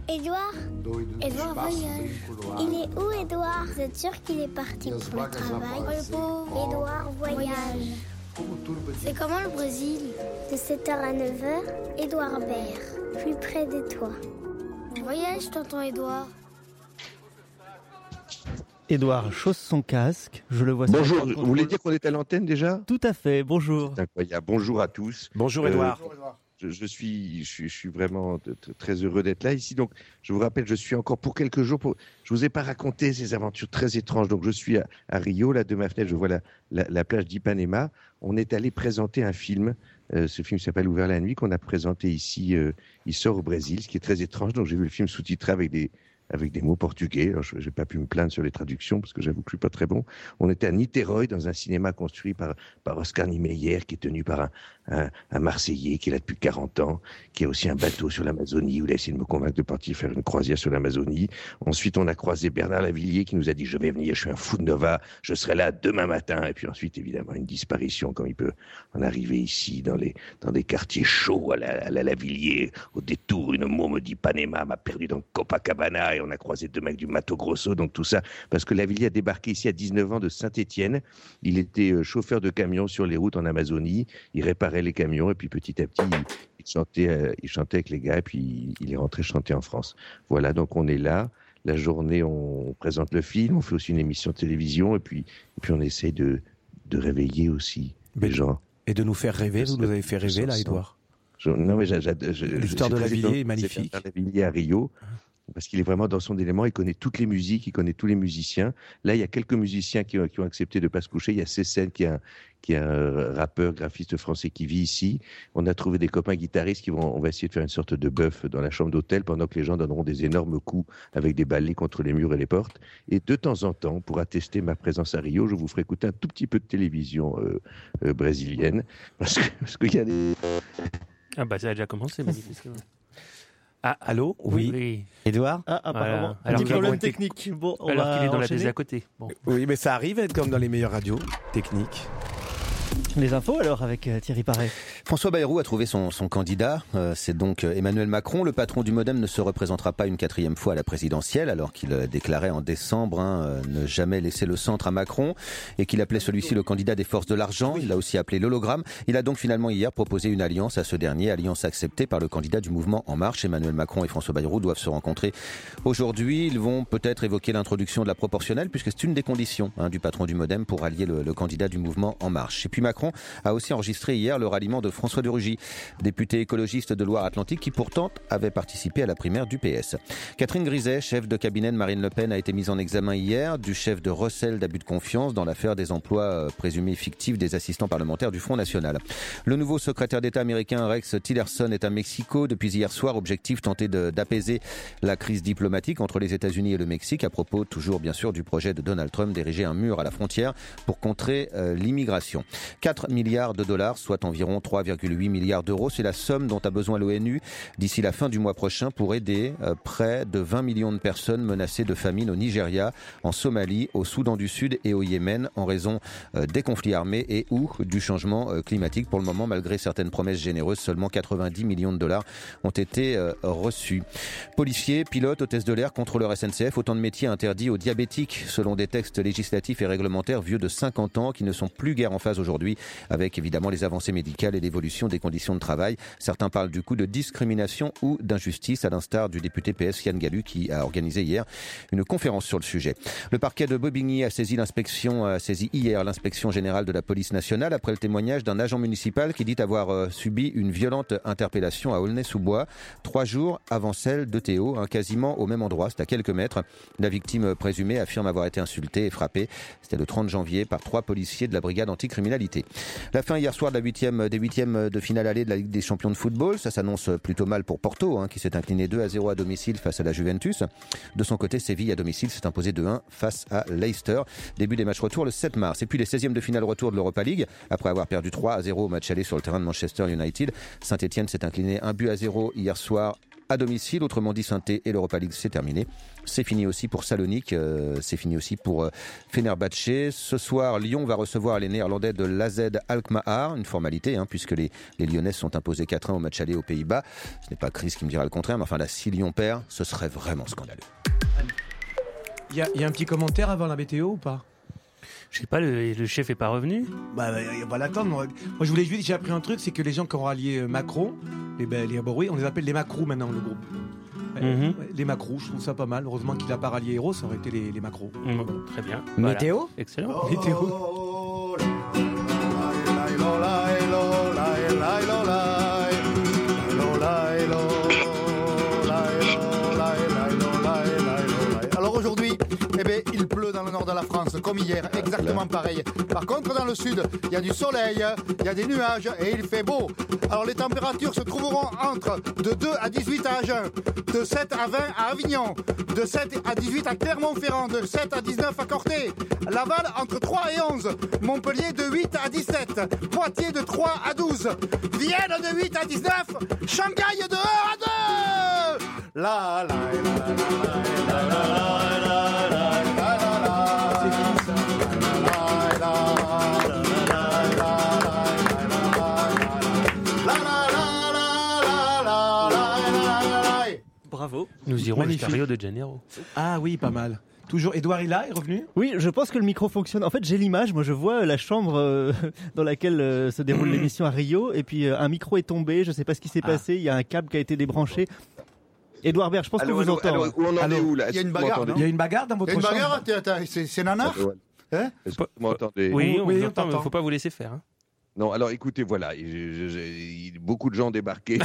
Édouard voyage. Il est où, Édouard? Vous êtes sûr qu'il est parti pour le travail? Oh, le pauvre. Édouard voyage. C'est comment le Brésil? De 7h à 9h, Édouard Baird, plus près de toi. Voyage, tonton Édouard. Édouard chausse son casque, je le vois. Bonjour, vous voulez dire qu'on est à l'antenne déjà? Tout à fait, bonjour. C'est incroyable, bonjour à tous. Bonjour Édouard. Je suis vraiment très heureux d'être là ici. Donc, je vous rappelle, je suis encore pour quelques jours. Je vous ai pas raconté ces aventures très étranges. Donc, je suis à Rio, là, de ma fenêtre, je vois la plage d'Ipanema. On est allé présenter un film. Ce film s'appelle Ouvert la nuit, qu'on a présenté ici. Il sort au Brésil, ce qui est très étrange. Donc, j'ai vu le film sous-titré avec des mots portugais. Alors, je n'ai pas pu me plaindre sur les traductions parce que j'avoue que je suis pas très bon. On était à Niterói dans un cinéma construit par Oscar Niemeyer, qui est tenu par un Marseillais qui est là depuis 40 ans, qui a aussi un bateau sur l'Amazonie où il a essayé de me convaincre de partir faire une croisière sur l'Amazonie. Ensuite, on a croisé Bernard Lavilliers qui nous a dit « Je vais venir, je suis un fou de Nova, je serai là demain matin ». Et puis ensuite, évidemment, une disparition comme il peut en arriver ici dans des quartiers chauds à la Lavilliers. Au détour, une môme d'Ipanema m'a perdu dans Copacabana. Et on a croisé 2 mecs du Mato Grosso, donc tout ça, parce que Lavilliers a débarqué ici à 19 ans de Saint-Étienne. Il était chauffeur de camion sur les routes en Amazonie, il réparait les camions, et puis petit à petit, il chantait avec les gars, et puis il est rentré chanter en France. Voilà, donc on est là, la journée, on présente le film, on fait aussi une émission de télévision, et puis on essaie de réveiller aussi les gens. Et de nous faire rêver, vous nous avez fait rêver là, Édouard. Non, mais l'histoire de Lavilliers est magnifique. Lavilliers à Rio. Parce qu'il est vraiment dans son élément, il connaît toutes les musiques, il connaît tous les musiciens. Là, il y a quelques musiciens qui ont accepté de ne pas se coucher. Il y a Cécène qui est un rappeur, graphiste français qui vit ici. On a trouvé des copains guitaristes on va essayer de faire une sorte de bœuf dans la chambre d'hôtel pendant que les gens donneront des énormes coups avec des balais contre les murs et les portes. Et de temps en temps, pour attester ma présence à Rio, je vous ferai écouter un tout petit peu de télévision brésilienne. Parce qu'il y a des... Ah bah ça a déjà commencé, manifestement. Ah, allô? Oui. Édouard? Apparemment. Voilà. Petit problème technique. Bon, alors qu'il est dans la télé à côté. Bon. Oui, mais ça arrive comme dans les meilleures radios techniques. Les infos alors avec Thierry Paré. François Bayrou a trouvé son candidat. C'est donc Emmanuel Macron. Le patron du MoDem ne se représentera pas une 4e fois à la présidentielle, alors qu'il déclarait en décembre ne jamais laisser le centre à Macron et qu'il appelait celui-ci le candidat des forces de l'argent. Il l'a aussi appelé l'hologramme. Il a donc finalement hier proposé une alliance à ce dernier, alliance acceptée par le candidat du mouvement En Marche. Emmanuel Macron et François Bayrou doivent se rencontrer aujourd'hui. Ils vont peut-être évoquer l'introduction de la proportionnelle, puisque c'est une des conditions du patron du MoDem pour allier le candidat du mouvement En Marche. Et puis Macron a aussi enregistré hier le ralliement de François de Rugy, député écologiste de Loire-Atlantique qui pourtant avait participé à la primaire du PS. Catherine Griset, chef de cabinet de Marine Le Pen, a été mise en examen hier du chef de recel d'abus de confiance dans l'affaire des emplois présumés fictifs des assistants parlementaires du Front National. Le nouveau secrétaire d'État américain Rex Tillerson est à Mexico depuis hier soir. Objectif tenter d'apaiser la crise diplomatique entre les États-Unis et le Mexique à propos toujours bien sûr du projet de Donald Trump d'ériger un mur à la frontière pour contrer l'immigration. 4 milliards de dollars, soit environ 3,8 milliards d'euros. C'est la somme dont a besoin l'ONU d'ici la fin du mois prochain pour aider près de 20 millions de personnes menacées de famine au Nigeria, en Somalie, au Soudan du Sud et au Yémen en raison des conflits armés et ou du changement climatique. Pour le moment, malgré certaines promesses généreuses, seulement 90 millions de dollars ont été reçus. Policiers, pilotes, hôtesses de l'air, contrôleurs SNCF, autant de métiers interdits aux diabétiques selon des textes législatifs et réglementaires vieux de 50 ans qui ne sont plus guère en phase aujourd'hui avec évidemment les avancées médicales et l'évolution des conditions de travail. Certains parlent du coup de discrimination ou d'injustice, à l'instar du député PS Yann Gallu qui a organisé hier une conférence sur le sujet. Le parquet de Bobigny a saisi hier l'inspection générale de la police nationale après le témoignage d'un agent municipal qui dit avoir subi une violente interpellation à Aulnay-sous-Bois 3 jours avant celle de Théo, quasiment au même endroit, c'est à quelques mètres. La victime présumée affirme avoir été insultée et frappée. C'était le 30 janvier par 3 policiers de la brigade anticriminalité. La fin hier soir de des huitièmes de finale allée de la Ligue des champions de football. Ça s'annonce plutôt mal pour Porto, qui s'est incliné 2-0 à domicile face à la Juventus. De son côté, Séville à domicile s'est imposé 2-1 face à Leicester. Début des matchs retour le 7 mars. Et puis les 16e de finale retour de l'Europa League. Après avoir perdu 3-0 au match aller sur le terrain de Manchester United, Saint-Etienne s'est incliné 1-0 hier soir à domicile. Autrement dit, Saint-Étienne et l'Europa League, c'est terminé. C'est fini aussi pour Salonique, c'est fini aussi pour Fenerbahçe. Ce soir, Lyon va recevoir les Néerlandais de l'AZ Alkmaar, une formalité, puisque les Lyonnais sont imposés 4-1 au match aller aux Pays-Bas. Ce n'est pas Chris qui me dira le contraire, mais enfin là, si Lyon perd, ce serait vraiment scandaleux. Il y a un petit commentaire avant la météo ou pas? Je sais pas, le chef est pas revenu. On va l'attendre. Moi, je voulais juste, j'ai appris un truc, c'est que les gens qui ont rallié Macron, on les appelle les Macrous maintenant, le groupe. Les Macrous, je trouve ça pas mal. Heureusement qu'il n'a pas rallié Héros, ça aurait été les Macrous. Très bien. Météo voilà. Excellent. Météo. Alors aujourd'hui, il pleut dans le nord de la France, comme hier, exactement pareil. Par contre, dans le sud, il y a du soleil, il y a des nuages et il fait beau. Alors les températures se trouveront entre de 2 à 18 à Agen, de 7 à 20 à Avignon, de 7 à 18 à Clermont-Ferrand, de 7 à 19 à Corté, Laval entre 3 et 11, Montpellier de 8 à 17, Poitiers de 3 à 12, Vienne de 8 à 19, Shanghai de 1 à 2. La la la la la la la la. Bravo. Nous irons jusqu'à Rio de Janeiro. Ah oui, pas mal. Toujours, Edouard est là, est revenu? Oui, je pense que le micro fonctionne. En fait, j'ai l'image. Moi, je vois la chambre dans laquelle se déroule l'émission à Rio. Et puis, un micro est tombé. Je ne sais pas ce qui s'est passé. Il y a un câble qui a été débranché. Edouard Baird, je pense qu'on vous entend. Où on en est où là? Il y a une bagarre. Il y a une bagarre dans votre chambre? Il y a une bagarre, c'est nanar? Est-ce que vous m'entendez? Oui, on vous entend, mais il ne faut pas vous laisser faire. Non, alors écoutez, voilà, beaucoup de gens débarqués.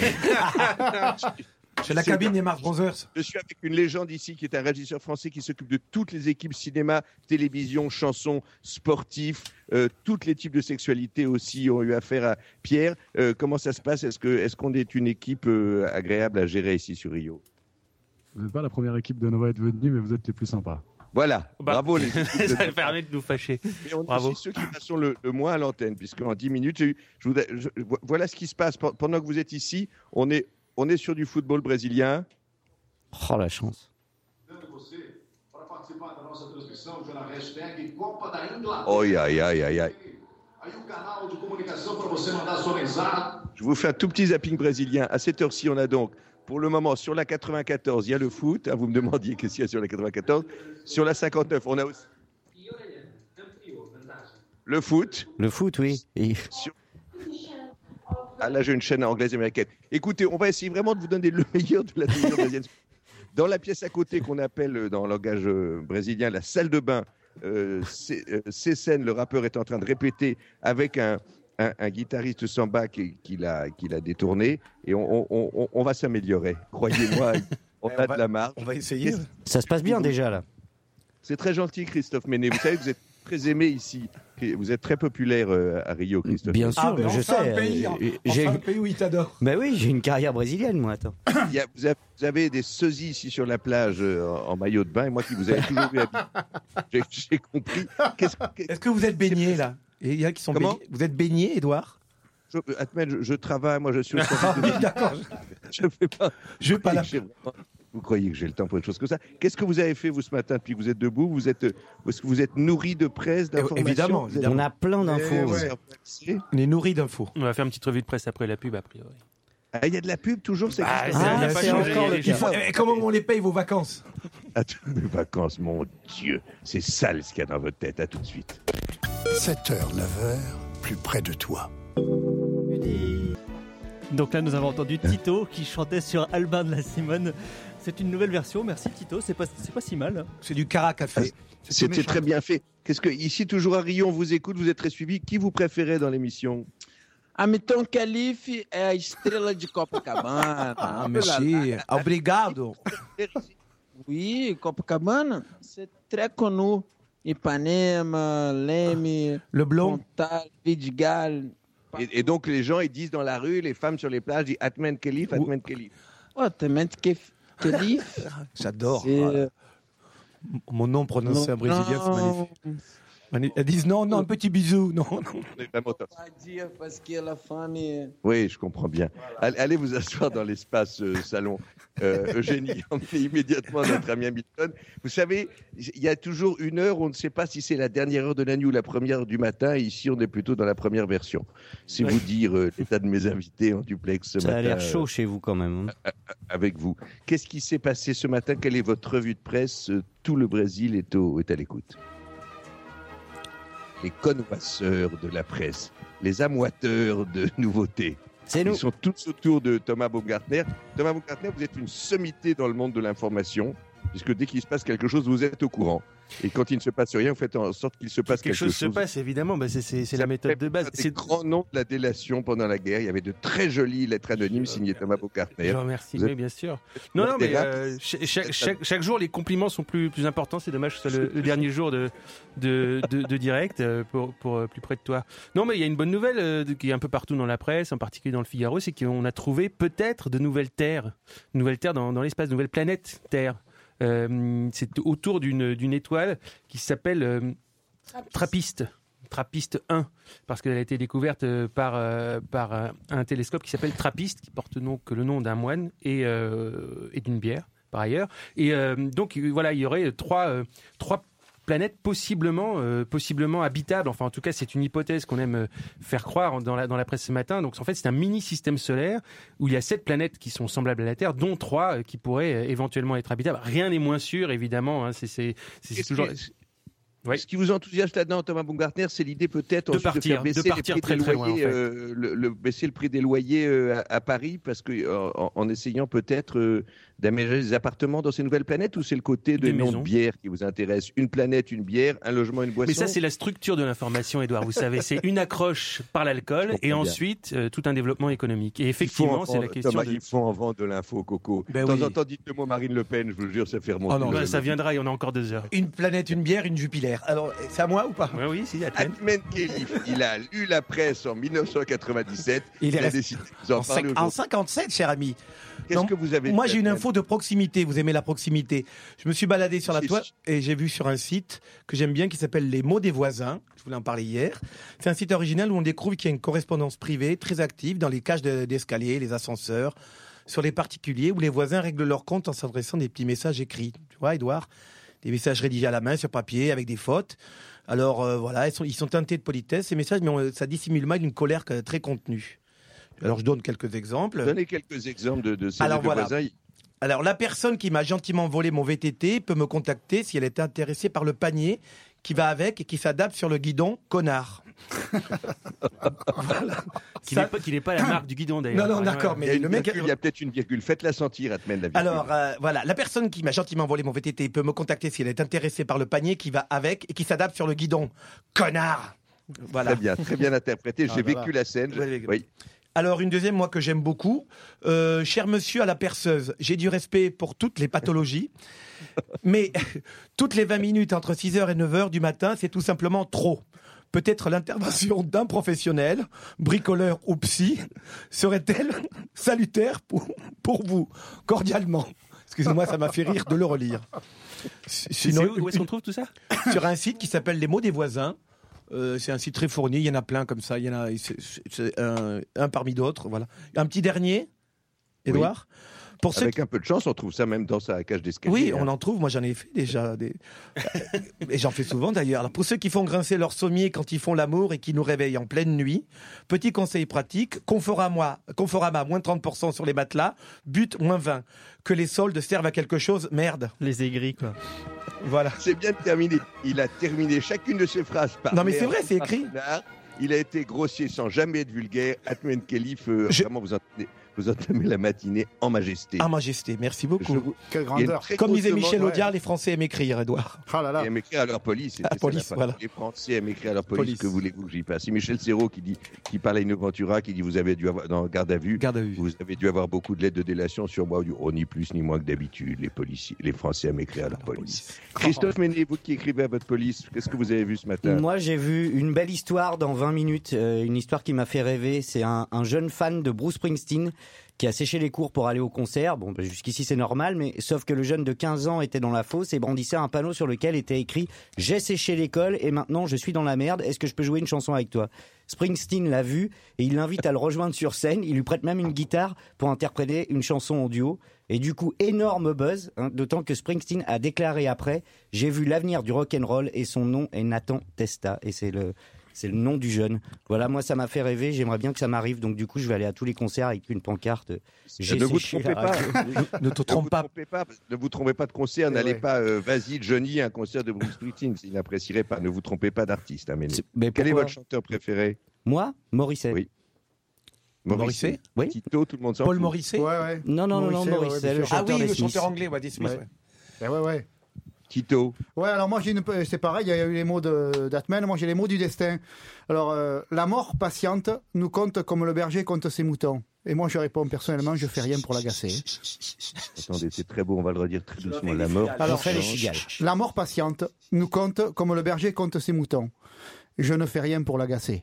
Chez la cabine des Marx Brothers. Je suis avec une légende ici qui est un régisseur français qui s'occupe de toutes les équipes cinéma, télévision, chansons, sportifs, tous les types de sexualité aussi ont eu affaire à Pierre. Comment ça se passe? Est-ce qu'on est une équipe agréable à gérer ici sur Rio? Vous n'êtes pas la première équipe de Nova à être venue, mais vous êtes les plus sympas. Voilà, bravo les équipes. Ça permet de nous fâcher. Et on est Bravo. aussi ceux qui passons le moins à l'antenne, puisqu'en 10 minutes, voilà ce qui se passe. Pendant que vous êtes ici, on est sur du football brésilien. Oh, la chance. Oh, aïe, aïe, aïe, aïe. Je vous fais un tout petit zapping brésilien. À cette heure-ci, on a donc, pour le moment, sur la 94, il y a le foot. Vous me demandiez qu'est-ce qu'il y a sur la 94. Sur la 59, on a aussi le foot. Le foot, oui. Ah, là, j'ai une chaîne anglaise et américaine. Écoutez, on va essayer vraiment de vous donner le meilleur de la télévision brésilienne. Dans la pièce à côté, qu'on appelle dans le langage brésilien la salle de bain, ces scènes, le rappeur est en train de répéter avec un guitariste samba qu'il a détourné. Et on va s'améliorer. Croyez-moi, on a de la marge. On va essayer. Ça se passe bien déjà, là. C'est très gentil, Christophe Ménet. Vous savez, vous êtes très aimé ici. Vous êtes très populaire à Rio, Christophe. Bien sûr, je sais. Un pays où il t'adore. Ben oui, j'ai une carrière brésilienne, moi. Attends. Vous avez des sosies ici sur la plage en maillot de bain, et moi qui vous avais toujours vu habiller. J'ai compris. Est-ce que vous êtes baigné là? Il y a qui sont Comment baignés. Vous êtes baigné, Edouard? Je travaille, moi je suis au Ah oui, d'accord. Je fais pas. Je vais pas la... Vous croyez que j'ai le temps pour une chose comme ça? Qu'est-ce que vous avez fait, vous, ce matin, depuis que vous êtes debout? Est-ce que vous êtes nourri de presse, d'informations? Évidemment. On a plein d'infos. On est nourri d'infos. On va faire une petite revue de presse après la pub, a priori. Ah, il y a de la pub toujours, c'est c'est encore le cas. Comment on les paye vos vacances? À toutes mes vacances, mon Dieu. C'est sale ce qu'il y a dans votre tête. À tout de suite. 7h, 9h, plus près de toi. Donc là, nous avons entendu Tito qui chantait sur Albin de la Simone. C'est une nouvelle version. Merci Tito. C'est pas si mal. C'est du caracafé. C'était très bien fait. Ici, toujours à Rio, on vous écoute, vous êtes très suivis. Qui vous préférez dans l'émission? Hamilton Calife é a estrela de Copacabana. Ah, merci. Obrigado. Oui, Copacabana, c'est très connu. Ipanema, Leme, Le Blond. Pontal, Vidigal. Et donc, les gens, ils disent dans la rue, les femmes sur les plages, ils disent Atmen Kelif, Atmen Kelif. Oh, Atmen Kelif. J'adore. C'est... Mon nom prononcé en brésilien, c'est magnifique. Elles disent non, un petit bisou, non. Oui, je comprends bien. Allez vous asseoir dans l'espace salon. Eugénie, emmenez immédiatement notre ami Hamilton. Vous savez, il y a toujours une heure, on ne sait pas si c'est la dernière heure de la nuit ou la première heure du matin. Ici, on est plutôt dans la première version. C'est vous dire l'état de mes invités en duplex ce matin. Ça a l'air chaud chez vous quand même. Avec vous. Qu'est-ce qui s'est passé ce matin? Quelle est votre revue de presse? Tout le Brésil est à l'écoute. Les connoisseurs de la presse, les amoiteurs de nouveautés. C'est nous. Ils sont tous autour de Thomas Baumgartner. Thomas Baumgartner, vous êtes une sommité dans le monde de l'information, puisque dès qu'il se passe quelque chose, vous êtes au courant. Et quand il ne se passe rien, vous faites en sorte qu'il se passe quelque chose. Quelque chose se passe, évidemment. C'est la méthode de base. C'est le grand nom de la délation pendant la guerre. Il y avait de très jolies lettres anonymes signées Thomas Baumgartner. Je vous remercie, oui, bien sûr. Non, mais chaque jour, les compliments sont plus importants. C'est dommage que ce soit le dernier jour de direct pour plus près de toi. Non, mais il y a une bonne nouvelle qui est un peu partout dans la presse, en particulier dans le Figaro, c'est qu'on a trouvé peut-être de nouvelles terres dans l'espace, de nouvelles planètes Terre. C'est autour d'une étoile qui s'appelle Trappiste 1, parce qu'elle a été découverte par un télescope qui s'appelle Trappiste, qui porte donc le nom d'un moine et d'une bière par ailleurs. Et donc voilà, il y aurait trois planète possiblement habitable. Enfin, en tout cas, c'est une hypothèse qu'on aime faire croire dans la presse ce matin. Donc, en fait, c'est un mini-système solaire où il y a 7 planètes qui sont semblables à la Terre, dont 3 qui pourraient éventuellement être habitables. Rien n'est moins sûr, évidemment. Hein. C'est toujours... Oui. Ce qui vous enthousiasme là-dedans, Thomas Baumgartner, c'est l'idée peut-être de faire baisser les prix des loyers, baisser le prix des loyers à Paris, parce que en essayant peut-être d'aménager des appartements dans ces nouvelles planètes, ou c'est le côté de noms de bière qui vous intéresse? Une planète, une bière, un logement, une boisson. Mais ça, c'est la structure de l'information, Édouard. Vous savez, c'est une accroche par l'alcool et ensuite tout un développement économique. Et effectivement, c'est la question. Thomas, il faut en vendre de l'info, Coco. De temps en temps, dites le mot Marine Le Pen, je vous jure, ça fait remonter. Oh non, ça viendra, il y en a encore 2 heures. Une planète, une bière, une Jupiler. Alors, c'est à moi ou pas? Oui, si, Atmen Khelif, il a lu la presse en 1997. Il a décidé de vous en parler en 57, cher ami. Qu'est-ce que vous avez Moi, j'ai une info de proximité. Vous aimez la proximité. Je me suis baladé sur la toile et j'ai vu sur un site que j'aime bien qui s'appelle Les mots des voisins. Je voulais en parler hier. C'est un site original où on découvre qu'il y a une correspondance privée très active dans les cages d'escalier, les ascenseurs, sur les particuliers où les voisins règlent leur compte en s'adressant des petits messages écrits. Tu vois, Édouard? Des messages rédigés à la main sur papier avec des fautes. Alors voilà, ils sont teintés de politesse ces messages, mais ça dissimule mal une colère très contenue. Alors je donne quelques exemples. Donnez quelques exemples de ces voisins. Alors la personne qui m'a gentiment volé mon VTT peut me contacter si elle est intéressée par le panier qui va avec et qui s'adapte sur le guidon, connard. Voilà. Qui n'est pas la marque du guidon d'ailleurs. Non, d'accord, mais le mec... Il y a peut-être une virgule, faites-la sentir, Atmen, la virgule. Alors, voilà, la personne qui m'a gentiment volé mon VTT peut me contacter si elle est intéressée par le panier qui va avec et qui s'adapte sur le guidon, connard. Voilà. Très bien interprété, j'ai vécu la scène. Oui. Alors, une deuxième, moi, que j'aime beaucoup. Cher monsieur à la perceuse, j'ai du respect pour toutes les pathologies, mais toutes les 20 minutes entre 6h et 9h du matin, c'est tout simplement trop. Peut-être l'intervention d'un professionnel, bricoleur ou psy, serait-elle salutaire pour vous, cordialement. Excusez-moi, ça m'a fait rire de le relire. Sinon, où est-ce qu'on trouve tout ça? Sur un site qui s'appelle Les mots des voisins. C'est un site très fourni, il y en a plein comme ça, il y en a c'est un parmi d'autres, voilà. Un petit dernier, Édouard. Oui. Avec un peu de chance, on trouve ça même dans sa cage d'escalier. Oui, on en trouve, moi j'en ai fait déjà. Et j'en fais souvent d'ailleurs. Alors, pour ceux qui font grincer leur sommier quand ils font l'amour et qui nous réveillent en pleine nuit, petit conseil pratique, Conforama moins 30% sur les matelas, but moins 20. Que les soldes servent à quelque chose, merde. Les aigris, quoi. Voilà. C'est bien terminé. Il a terminé chacune de ses phrases par... Non mais c'est vrai, c'est écrit. Il a été grossier sans jamais être vulgaire. Atmen Khelif, vraiment vous entamez la matinée en majesté. En majesté, merci beaucoup. Quelle grandeur. Comme disait Michel Audiard, les Français aiment écrire, Édouard. Oh là là. Ils aiment écrire à leur police. Voilà. Les Français aiment écrire à leur police. Que voulez-vous que j'y passe? C'est Michel Serrault qui parle à Innoventura, qui dit vous avez dû avoir, dans Garde à vue, vous avez dû avoir beaucoup de lettres de délation sur moi. Oh, ni plus ni moins que d'habitude. Les Français aiment écrire à leur police. Christophe Ménet, vous qui écrivez à votre police, qu'est-ce que vous avez vu ce matin? Moi, j'ai vu une belle histoire dans 20 minutes, une histoire qui m'a fait rêver. C'est un jeune fan de Bruce Springsteen qui a séché les cours pour aller au concert. Bon, jusqu'ici c'est normal, mais sauf que le jeune de 15 ans était dans la fosse et brandissait un panneau sur lequel était écrit « J'ai séché l'école et maintenant je suis dans la merde, est-ce que je peux jouer une chanson avec toi ?» Springsteen l'a vu et il l'invite à le rejoindre sur scène. Il lui prête même une guitare pour interpréter une chanson en duo. Et du coup, énorme buzz, d'autant que Springsteen a déclaré après « J'ai vu l'avenir du rock'n'roll et son nom est Nathan Testa. » Et c'est le nom du jeune. Voilà, moi ça m'a fait rêver, j'aimerais bien que ça m'arrive, donc du coup je vais aller à tous les concerts avec une pancarte. Ne vous trompez pas. Ne vous trompez pas de concert, n'allez pas vas-y Johnny à un concert de Bruce Springsteen, il n'apprécierait pas. Ne vous trompez pas d'artiste. Mais quel est votre chanteur préféré? Moi, Morrissey. Oui. Morrissey? Oui. Tito, tout le monde s'en Paul fout. Morrissey? Ouais. Non, Morrissey, le chanteur des le Smiths. chanteur anglais, des Smiths. Ouais. Tito. Ouais, alors moi c'est pareil, il y a eu les mots d'Atman, moi j'ai les mots du destin. Alors, la mort patiente nous compte comme le berger compte ses moutons. Et moi je réponds personnellement, je fais rien pour l'agacer. Attendez, c'est très beau, on va le redire très doucement. La mort. Alors, la mort patiente nous compte comme le berger compte ses moutons. Je ne fais rien pour l'agacer.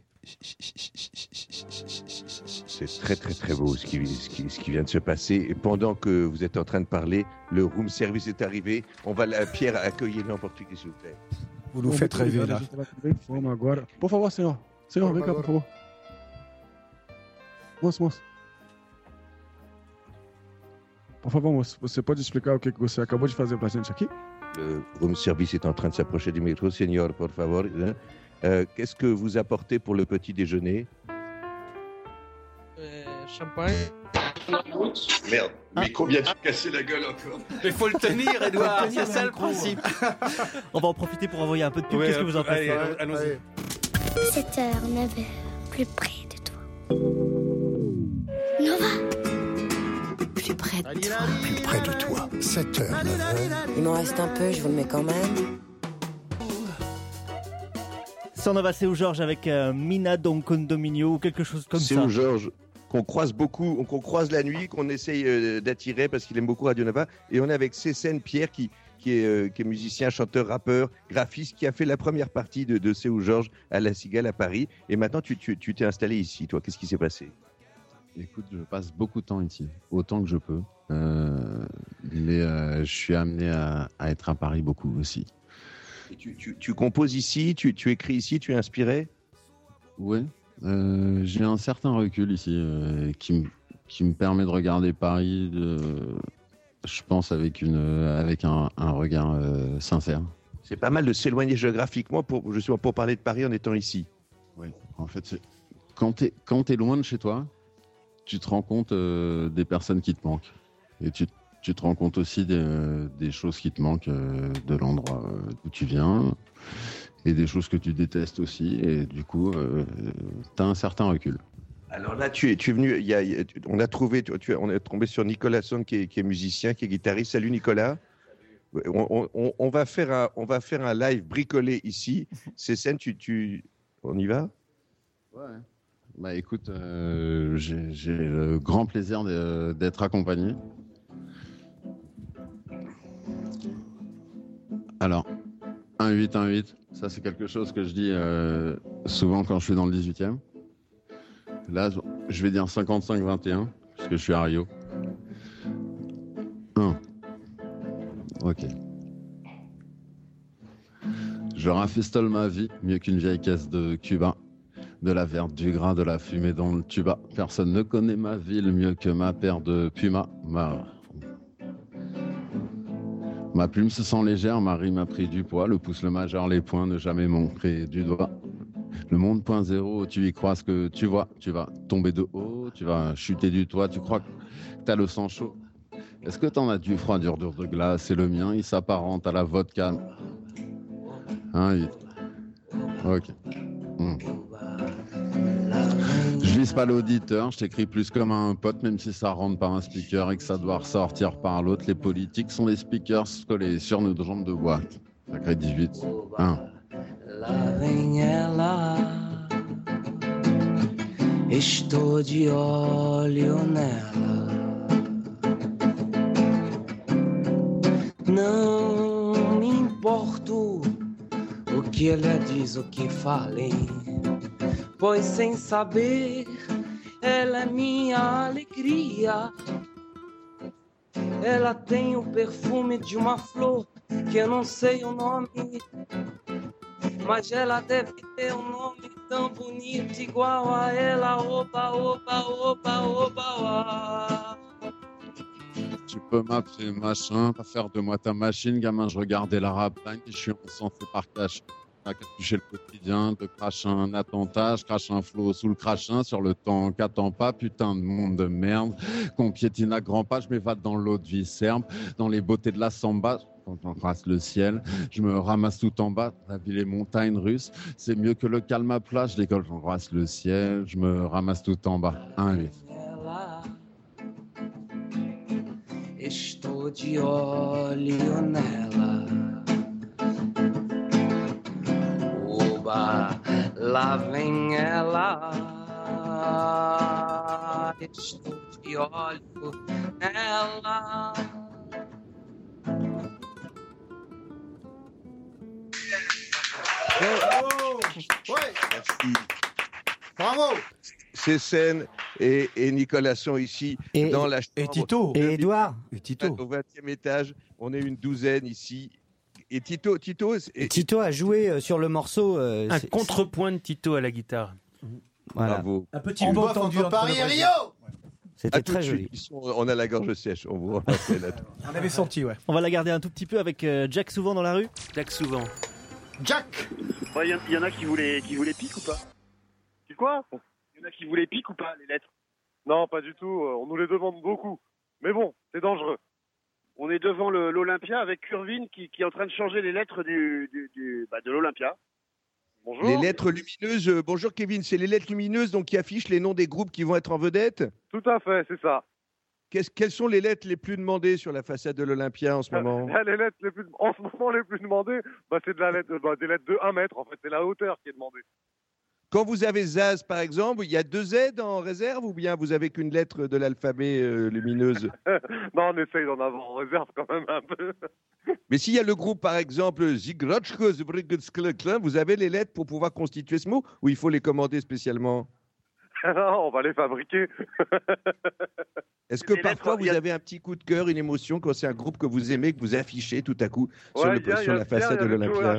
C'est très très très beau ce qui vient de se passer. Et pendant que vous êtes en train de parler, le room service est arrivé. On va Pierre accueillir en portugais, s'il vous plaît. Vous nous faites rêver là. Por favor, senhor. Senhor, vem cá, por favor. Moço. Por favor, moço, você pode explicar o que você acabou de fazer pra gente aqui? Le room service est en train de s'approcher du métro. Senor, por favor. Qu'est-ce que vous apportez pour le petit déjeuner? Champagne. Merde, mais combien tu casser la gueule encore? Mais faut le tenir, Edouard, c'est ça le principe. On va en profiter pour envoyer un peu de pub. Qu'est-ce que vous en pensez? Allons-y. 7h, 9h, plus près de toi. Nova. Plus près de toi. 7h, 9h. Il m'en reste un peu, je vous le mets quand même. Sans Nova, c'est où Georges avec Mina Don Condominio ou quelque chose comme ça. C'est où Georges qu'on croise beaucoup, qu'on croise la nuit, qu'on essaye d'attirer parce qu'il aime beaucoup Radio Nova. Et on est avec Cécène Pierre qui est musicien, chanteur, rappeur, graphiste, qui a fait la première partie de C'est où Georges à La Cigale à Paris. Et maintenant, tu t'es installé ici, toi. Qu'est-ce qui s'est passé? Écoute, je passe beaucoup de temps ici, autant que je peux. Mais je suis amené à être à Paris beaucoup aussi. Et tu composes ici, tu écris ici, tu es inspiré? Oui, j'ai un certain recul ici qui me permet de regarder Paris, je pense, avec un regard sincère. C'est pas mal de s'éloigner géographiquement justement pour parler de Paris en étant ici. Oui, en fait, quand t'es loin de chez toi, tu te rends compte des personnes qui te manquent. Et tu te rends compte aussi des choses qui te manquent de l'endroit d'où tu viens et des choses que tu détestes aussi. Et du coup, tu as un certain recul. Alors là, tu es venu, on est tombé sur Nicolas Song qui est musicien, qui est guitariste. Salut Nicolas. On va faire un live bricolé ici. Ces scènes, on y va? Ouais. Bah écoute, j'ai le grand plaisir d'être accompagné. Alors, 1-8, ça c'est quelque chose que je dis souvent quand je suis dans le 18e. Là, je vais dire 55-21, parce que je suis à Rio. 1. Ok. Je rafistole ma vie, mieux qu'une vieille caisse de Cuba. De la verte, du gras, de la fumée dans le tuba. Personne ne connaît ma ville mieux que ma paire de Puma. Ma plume se sent légère, ma rime a pris du poids. Le pouce, le majeur, les points, ne jamais montrer du doigt. Le monde point zéro, tu y crois ce que tu vois. Tu vas tomber de haut, tu vas chuter du toit. Tu crois que t'as le sang chaud. Est-ce que t'en as du froid dur de glace? Et le mien, il s'apparente à la vodka. 1-8. Ok. Je vise pas l'auditeur, je t'écris plus comme un pote, même si ça rentre par un speaker et que ça doit ressortir par l'autre. Les politiques sont des speakers collés sur nos jambes de bois. Sacré 18. 1. Lá vem ela, estou de olho nela. Não me importo o que ela diz, o que falem, pois sem saber ela é minha alegria. Ela tem o perfume de uma flor que eu não sei o nome, mas ela deve ter um nome tão bonito igual a ela. Oba, oba, oba, oba, oba. Tu peux m'appeler machin, pas faire de moi ta machine, gamin, je regardais la rapagne, je suis encensé par cache. À toucher le quotidien, de crache un attentat, je crache un flot sous le crachin, sur le temps qu'attend pas, putain de monde de merde, qu'on piétine à grands pas, je m'évade dans l'eau de vie serbe, dans les beautés de la samba, quand j'embrasse le ciel, je me ramasse tout en bas, la ville et montagnes russes, c'est mieux que le calme à plat, je décolle, j'embrasse le ciel, je me ramasse tout en bas, 1-8. Estou de olho nela. Oba, lá vem ela. Estou de olho nela. Merci. Bravo. Cécène et Nicolas sont ici dans la chambre. Et Tito. Et Edouard. Et Tito. Au 20e étage, on est une douzaine ici. Et Tito a joué sur le morceau. Un contrepoint de Tito à la guitare. Voilà. Bravo. Un petit On mot boit tendu entre entre Paris et le Rio. C'était tout de très suite, joli. on a la gorge sèche, on vous rappelle. On avait senti, ouais. On va la garder un tout petit peu avec Jack Souvent dans la rue. Jack Souvent. Jack. Il y en a qui voulaient pique ou pas? C'est quoi? Il y en a qui voulaient pique ou pas, les lettres? Non, pas du tout. On nous les demande beaucoup. Mais bon, c'est dangereux. On est devant l'Olympia avec Curvin qui est en train de changer les lettres de l'Olympia. Bonjour. Les lettres lumineuses, bonjour Kevin, c'est les lettres lumineuses donc qui affichent les noms des groupes qui vont être en vedette? Tout à fait, c'est ça. Quelles sont les lettres les plus demandées sur la façade de l'Olympia en ce moment? Les lettres en ce moment les plus demandées, c'est des lettres de 1 mètre en fait, c'est la hauteur qui est demandée. Quand vous avez Zaz par exemple, il y a 2 Z en réserve ou bien vous avez qu'une lettre de l'alphabet lumineuse? Non, on essaye d'en avoir en réserve quand même un peu. Mais s'il y a le groupe par exemple vous avez les lettres pour pouvoir constituer ce mot ou il faut les commander spécialement? On va les fabriquer. Est-ce que parfois vous avez un petit coup de cœur, une émotion quand c'est un groupe que vous aimez, que vous affichez tout à coup sur la façade de l'Olympia?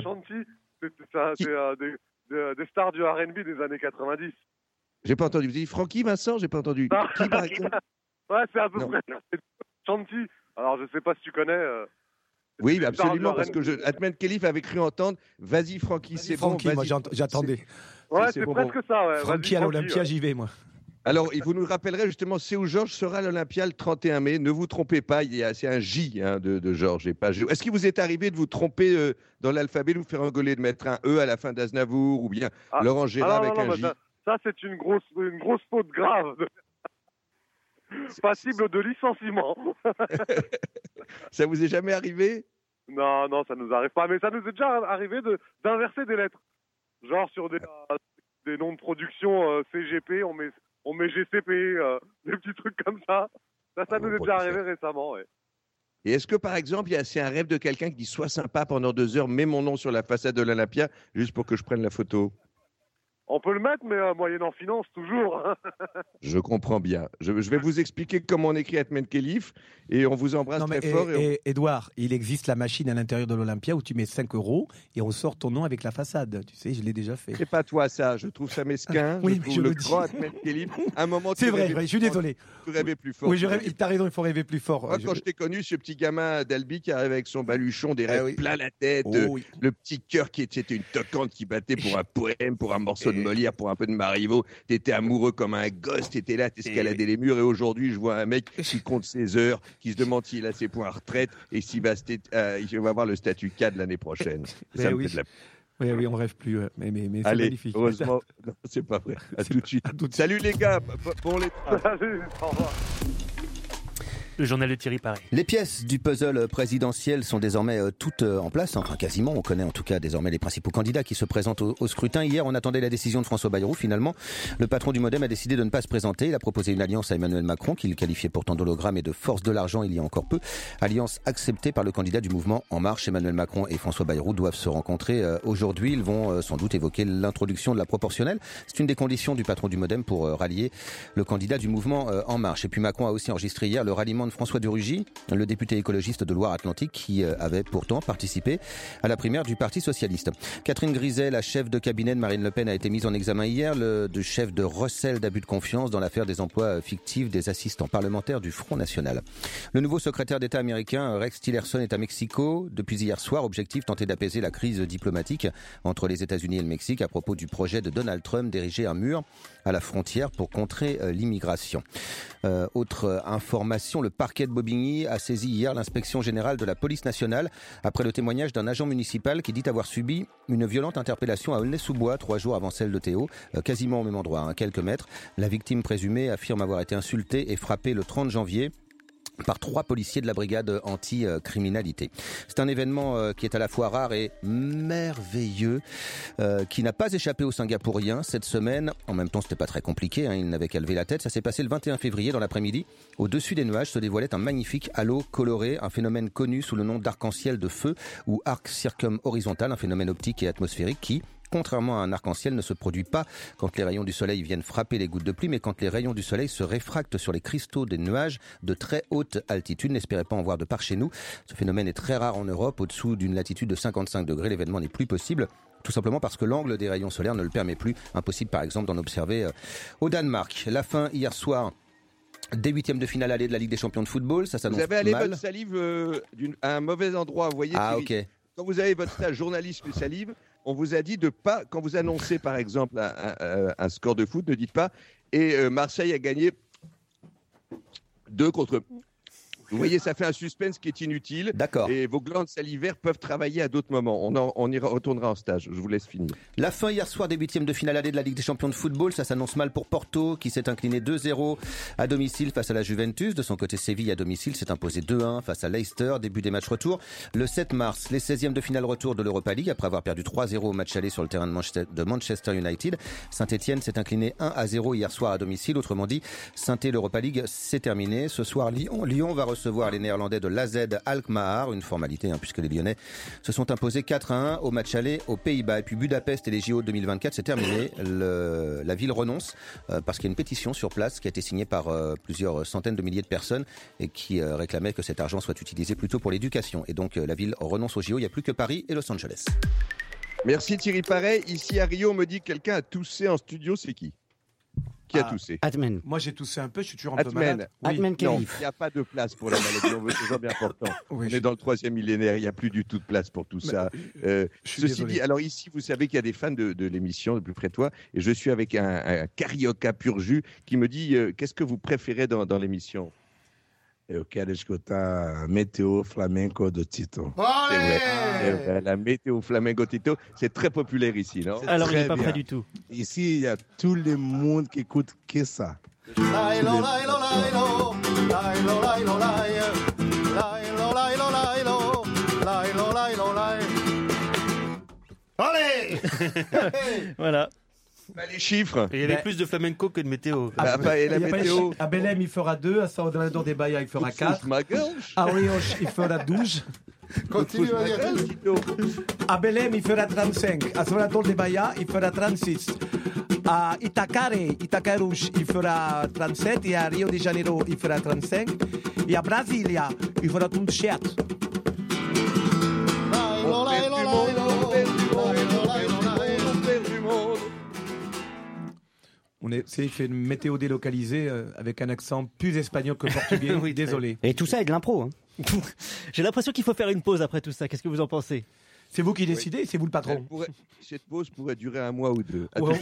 C'est des stars du R&B des années 90. J'ai pas entendu. Vous dites Francky, Vincent? J'ai pas entendu. Qui par exemple? Ouais, c'est à peu près. C'est Chanty. Alors je sais pas si tu connais. Oui, absolument, parce que Atman Khelif avait cru entendre. Vas-y Francky, c'est bon. Francky, moi j'attendais. Ouais, c'est presque ça. Ouais. Francky à l'Olympia, j'y vais moi. Alors, vous nous rappellerez justement, Seu Georges sera à l'Olympia le 31 mai. Ne vous trompez pas, c'est un J de Georges et pas G. Est-ce qu'il vous est arrivé de vous tromper dans l'alphabet, de vous faire engueuler, de mettre un E à la fin d'Aznavour ou bien Laurent Gérard avec un J? Ça, c'est une grosse faute grave. Passible de licenciement. Ça vous est jamais arrivé? Non, ça nous arrive pas. Mais ça nous est déjà arrivé d'inverser des lettres. Genre sur des noms de production CGP, on met GCP, des petits trucs comme ça. Ça nous est déjà arrivé récemment, ouais. Et est-ce que, par exemple, c'est un rêve de quelqu'un qui dit « Sois sympa pendant 2 heures, mets mon nom sur la façade de l'Olympia, juste pour que je prenne la photo ». On peut le mettre, mais moyennant finance, toujours. Je comprends bien. Je vais vous expliquer comment on écrit Atman Khelif et on vous embrasse très fort. Edouard, il existe la machine à l'intérieur de l'Olympia où tu mets 5 € et on sort ton nom avec la façade. Tu sais, je l'ai déjà fait. C'est pas toi ça, je trouve ça mesquin. Oui, je trouve le grand Atman Khelif. À un moment, c'est vrai, je suis désolé. Tu rêvais plus fort. Oui, t'as raison, il faut rêver plus fort. Moi, quand je t'ai connu, ce petit gamin d'Albi qui arrivait avec son baluchon, des rêves plein la tête, le petit cœur qui était une toquante qui battait pour un poème, pour un morceau de Molière, pour un peu de Marivaux. T'étais amoureux comme un gosse, t'étais là, t'escaladais les murs. Et aujourd'hui, je vois un mec qui compte ses heures, qui se demande s'il a ses points à retraite et s'il va avoir le statut cadre l'année prochaine. Ça me fait de la... Oui, on rêve plus, mais c'est Allez, magnifique. Heureusement, non, c'est pas vrai. À tout de suite. Salut les gars, bon les. Salut, au revoir. Le journal de Thierry Paré. Les pièces du puzzle présidentiel sont désormais toutes en place, enfin quasiment. On connaît en tout cas désormais les principaux candidats qui se présentent au scrutin. Hier, on attendait la décision de François Bayrou. Finalement, le patron du MoDem a décidé de ne pas se présenter. Il a proposé une alliance à Emmanuel Macron, qu'il qualifiait pourtant d'hologramme et de force de l'argent il y a encore peu. Alliance acceptée par le candidat du mouvement En Marche. Emmanuel Macron et François Bayrou doivent se rencontrer aujourd'hui. Ils vont sans doute évoquer l'introduction de la proportionnelle. C'est une des conditions du patron du MoDem pour rallier le candidat du mouvement En Marche. Et puis Macron a aussi enregistré hier le ralliement de François de Rugy, le député écologiste de Loire-Atlantique qui avait pourtant participé à la primaire du Parti socialiste. Catherine Griset, la chef de cabinet de Marine Le Pen, a été mise en examen hier, le chef de recel d'abus de confiance dans l'affaire des emplois fictifs des assistants parlementaires du Front National. Le nouveau secrétaire d'État américain, Rex Tillerson, est à Mexico depuis hier soir. Objectif, tenter d'apaiser la crise diplomatique entre les États-Unis et le Mexique à propos du projet de Donald Trump d'ériger un mur à la frontière pour contrer l'immigration. Autre information, le parquet de Bobigny a saisi hier l'inspection générale de la police nationale après le témoignage d'un agent municipal qui dit avoir subi une violente interpellation à Aulnay-sous-Bois 3 jours avant celle de Théo, quasiment au même endroit, à quelques mètres. La victime présumée affirme avoir été insultée et frappée le 30 janvier par 3 policiers de la brigade anti-criminalité. C'est un événement qui est à la fois rare et merveilleux, qui n'a pas échappé aux Singapouriens cette semaine. En même temps, c'était pas très compliqué, ils n'avaient qu'à lever la tête. Ça s'est passé le 21 février dans l'après-midi. Au-dessus des nuages se dévoilait un magnifique halo coloré, un phénomène connu sous le nom d'arc-en-ciel de feu ou arc circum-horizontal, un phénomène optique et atmosphérique qui, contrairement à un arc-en-ciel, ne se produit pas quand les rayons du soleil viennent frapper les gouttes de pluie, mais quand les rayons du soleil se réfractent sur les cristaux des nuages de très haute altitude. N'espérez pas en voir de par chez nous. Ce phénomène est très rare en Europe. Au-dessous d'une latitude de 55 degrés, l'événement n'est plus possible. Tout simplement parce que l'angle des rayons solaires ne le permet plus. Impossible par exemple d'en observer au Danemark. La fin hier soir des huitièmes de finale allée de la Ligue des champions de football. Ça s'annonce mal. Vous avez allé votre salive à un mauvais endroit. Vous voyez, ok. Quand vous avez votre stage journaliste de salive, on vous a dit de pas, quand vous annoncez par exemple un score de foot, ne dites pas et Marseille a gagné 2 contre. Vous voyez, ça fait un suspense qui est inutile. D'accord. Et vos glandes salivaires peuvent travailler à d'autres moments. On y retournera en stage. Je vous laisse finir. La fin hier soir des huitièmes de finale allée de la Ligue des champions de football. Ça s'annonce mal pour Porto, qui s'est incliné 2-0 à domicile face à la Juventus. De son côté, Séville à domicile s'est imposé 2-1 face à Leicester. Début des matchs retour. Le 7 mars, les 16e de finale retour de l'Europa League. Après avoir perdu 3-0 au match aller sur le terrain de Manchester United. Saint-Etienne s'est incliné 1-0 hier soir à domicile. Autrement dit, Saint-Etienne, l'Europa League, c'est terminé. Ce soir, Lyon va recevoir les Néerlandais de l'AZ Alkmaar, une formalité puisque les Lyonnais se sont imposés 4-1 au match aller aux Pays-Bas. Et puis Budapest et les JO 2024, c'est terminé. La ville renonce parce qu'il y a une pétition sur place qui a été signée par plusieurs centaines de milliers de personnes et qui réclamait que cet argent soit utilisé plutôt pour l'éducation. Et donc la ville renonce aux JO. Il n'y a plus que Paris et Los Angeles. Merci Thierry Paré. Ici à Rio, on me dit que quelqu'un a toussé en studio. C'est qui a toussé? Atmen. Moi j'ai toussé un peu, je suis toujours un peu malade. Atmen Non, il n'y a pas de place pour la maladie, on veut toujours bien important. Oui, on est dans le 3e millénaire, il n'y a plus du tout de place pour tout ça. Ceci dit, alors ici, vous savez qu'il y a des fans de l'émission de Plus près de toi, et je suis avec un carioca pur jus qui me dit qu'est-ce que vous préférez dans l'émission? Eu quero escutar Météo Flamengo do Tito. C'est vrai. La Météo Flamengo Tito, c'est très populaire ici, non? Alors il n'est pas prêt du tout. Ici, il y a tout le monde qui écoute que ça. Allez. Voilà. Bah, les chiffres. Il y avait plus de flamenco que de météo. Et la météo. À Belém, il fera 2. À Salvador de Bahia, il fera 4. À Rios, il fera 12. Continue à dire. À Belém, il fera 35. À Salvador de Bahia, il fera 36. À Itacarus, il fera 37. Et à Rio de Janeiro, il fera 35. Et à Brasilia, il fera 37. Il fait une météo délocalisée avec un accent plus espagnol que portugais. Oui, désolé. Et tout ça est de l'impro. J'ai l'impression qu'il faut faire une pause après tout ça. Qu'est-ce que vous en pensez? C'est vous qui décidez, c'est vous le patron. Cette pause pourrait durer 1 mois ou 2. Ouais.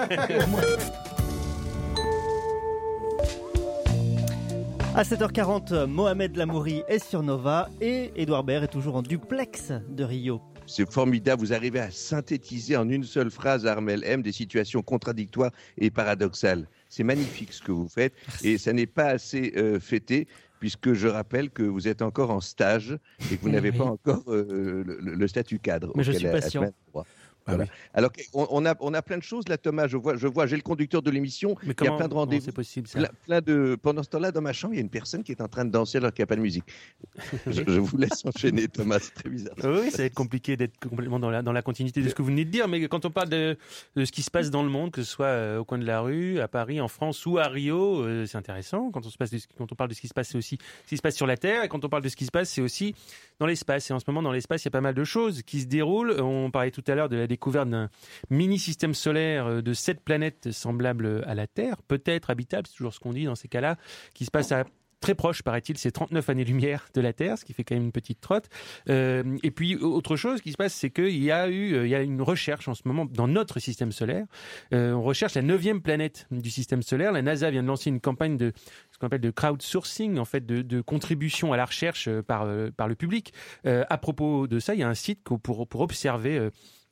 À 7h40, Mohamed Lamouri est sur Nova et Édouard Baird est toujours en duplex de Rio. C'est formidable, vous arrivez à synthétiser en une seule phrase, Armel M, des situations contradictoires et paradoxales. C'est magnifique ce que vous faites et ça n'est pas assez fêté puisque je rappelle que vous êtes encore en stage et que vous n'avez pas encore le statut cadre. Mais je suis patient. Voilà. Alors, on a plein de choses là, Thomas. Je vois, j'ai le conducteur de l'émission. Mais il y a plein de rendez-vous. c'est possible ça Pendant ce temps-là, dans ma chambre, il y a une personne qui est en train de danser alors qu'il n'y a pas de musique. je vous laisse enchaîner, Thomas. C'est très bizarre. Oui, ça va être compliqué d'être complètement dans la continuité de ce que vous venez de dire. Mais quand on parle de ce qui se passe dans le monde, que ce soit au coin de la rue, à Paris, en France ou à Rio, c'est intéressant. Quand on parle de ce qui se passe, c'est aussi ce qui se passe sur la Terre. Et quand on parle de ce qui se passe, c'est aussi dans l'espace. Et en ce moment, dans l'espace, il y a pas mal de choses qui se déroulent. On parlait tout à l'heure de la découverte d'un mini-système solaire de 7 planètes semblables à la Terre, peut-être habitables, c'est toujours ce qu'on dit dans ces cas-là, qui se passe à très proche, paraît-il, c'est 39 années-lumière de la Terre, ce qui fait quand même une petite trotte. Et puis, autre chose qui se passe, c'est qu'il y a une recherche en ce moment dans notre système solaire. On recherche la 9e planète du système solaire. La NASA vient de lancer une campagne de ce qu'on appelle de crowdsourcing, en fait, de contribution à la recherche par le public. À propos de ça, il y a un site pour observer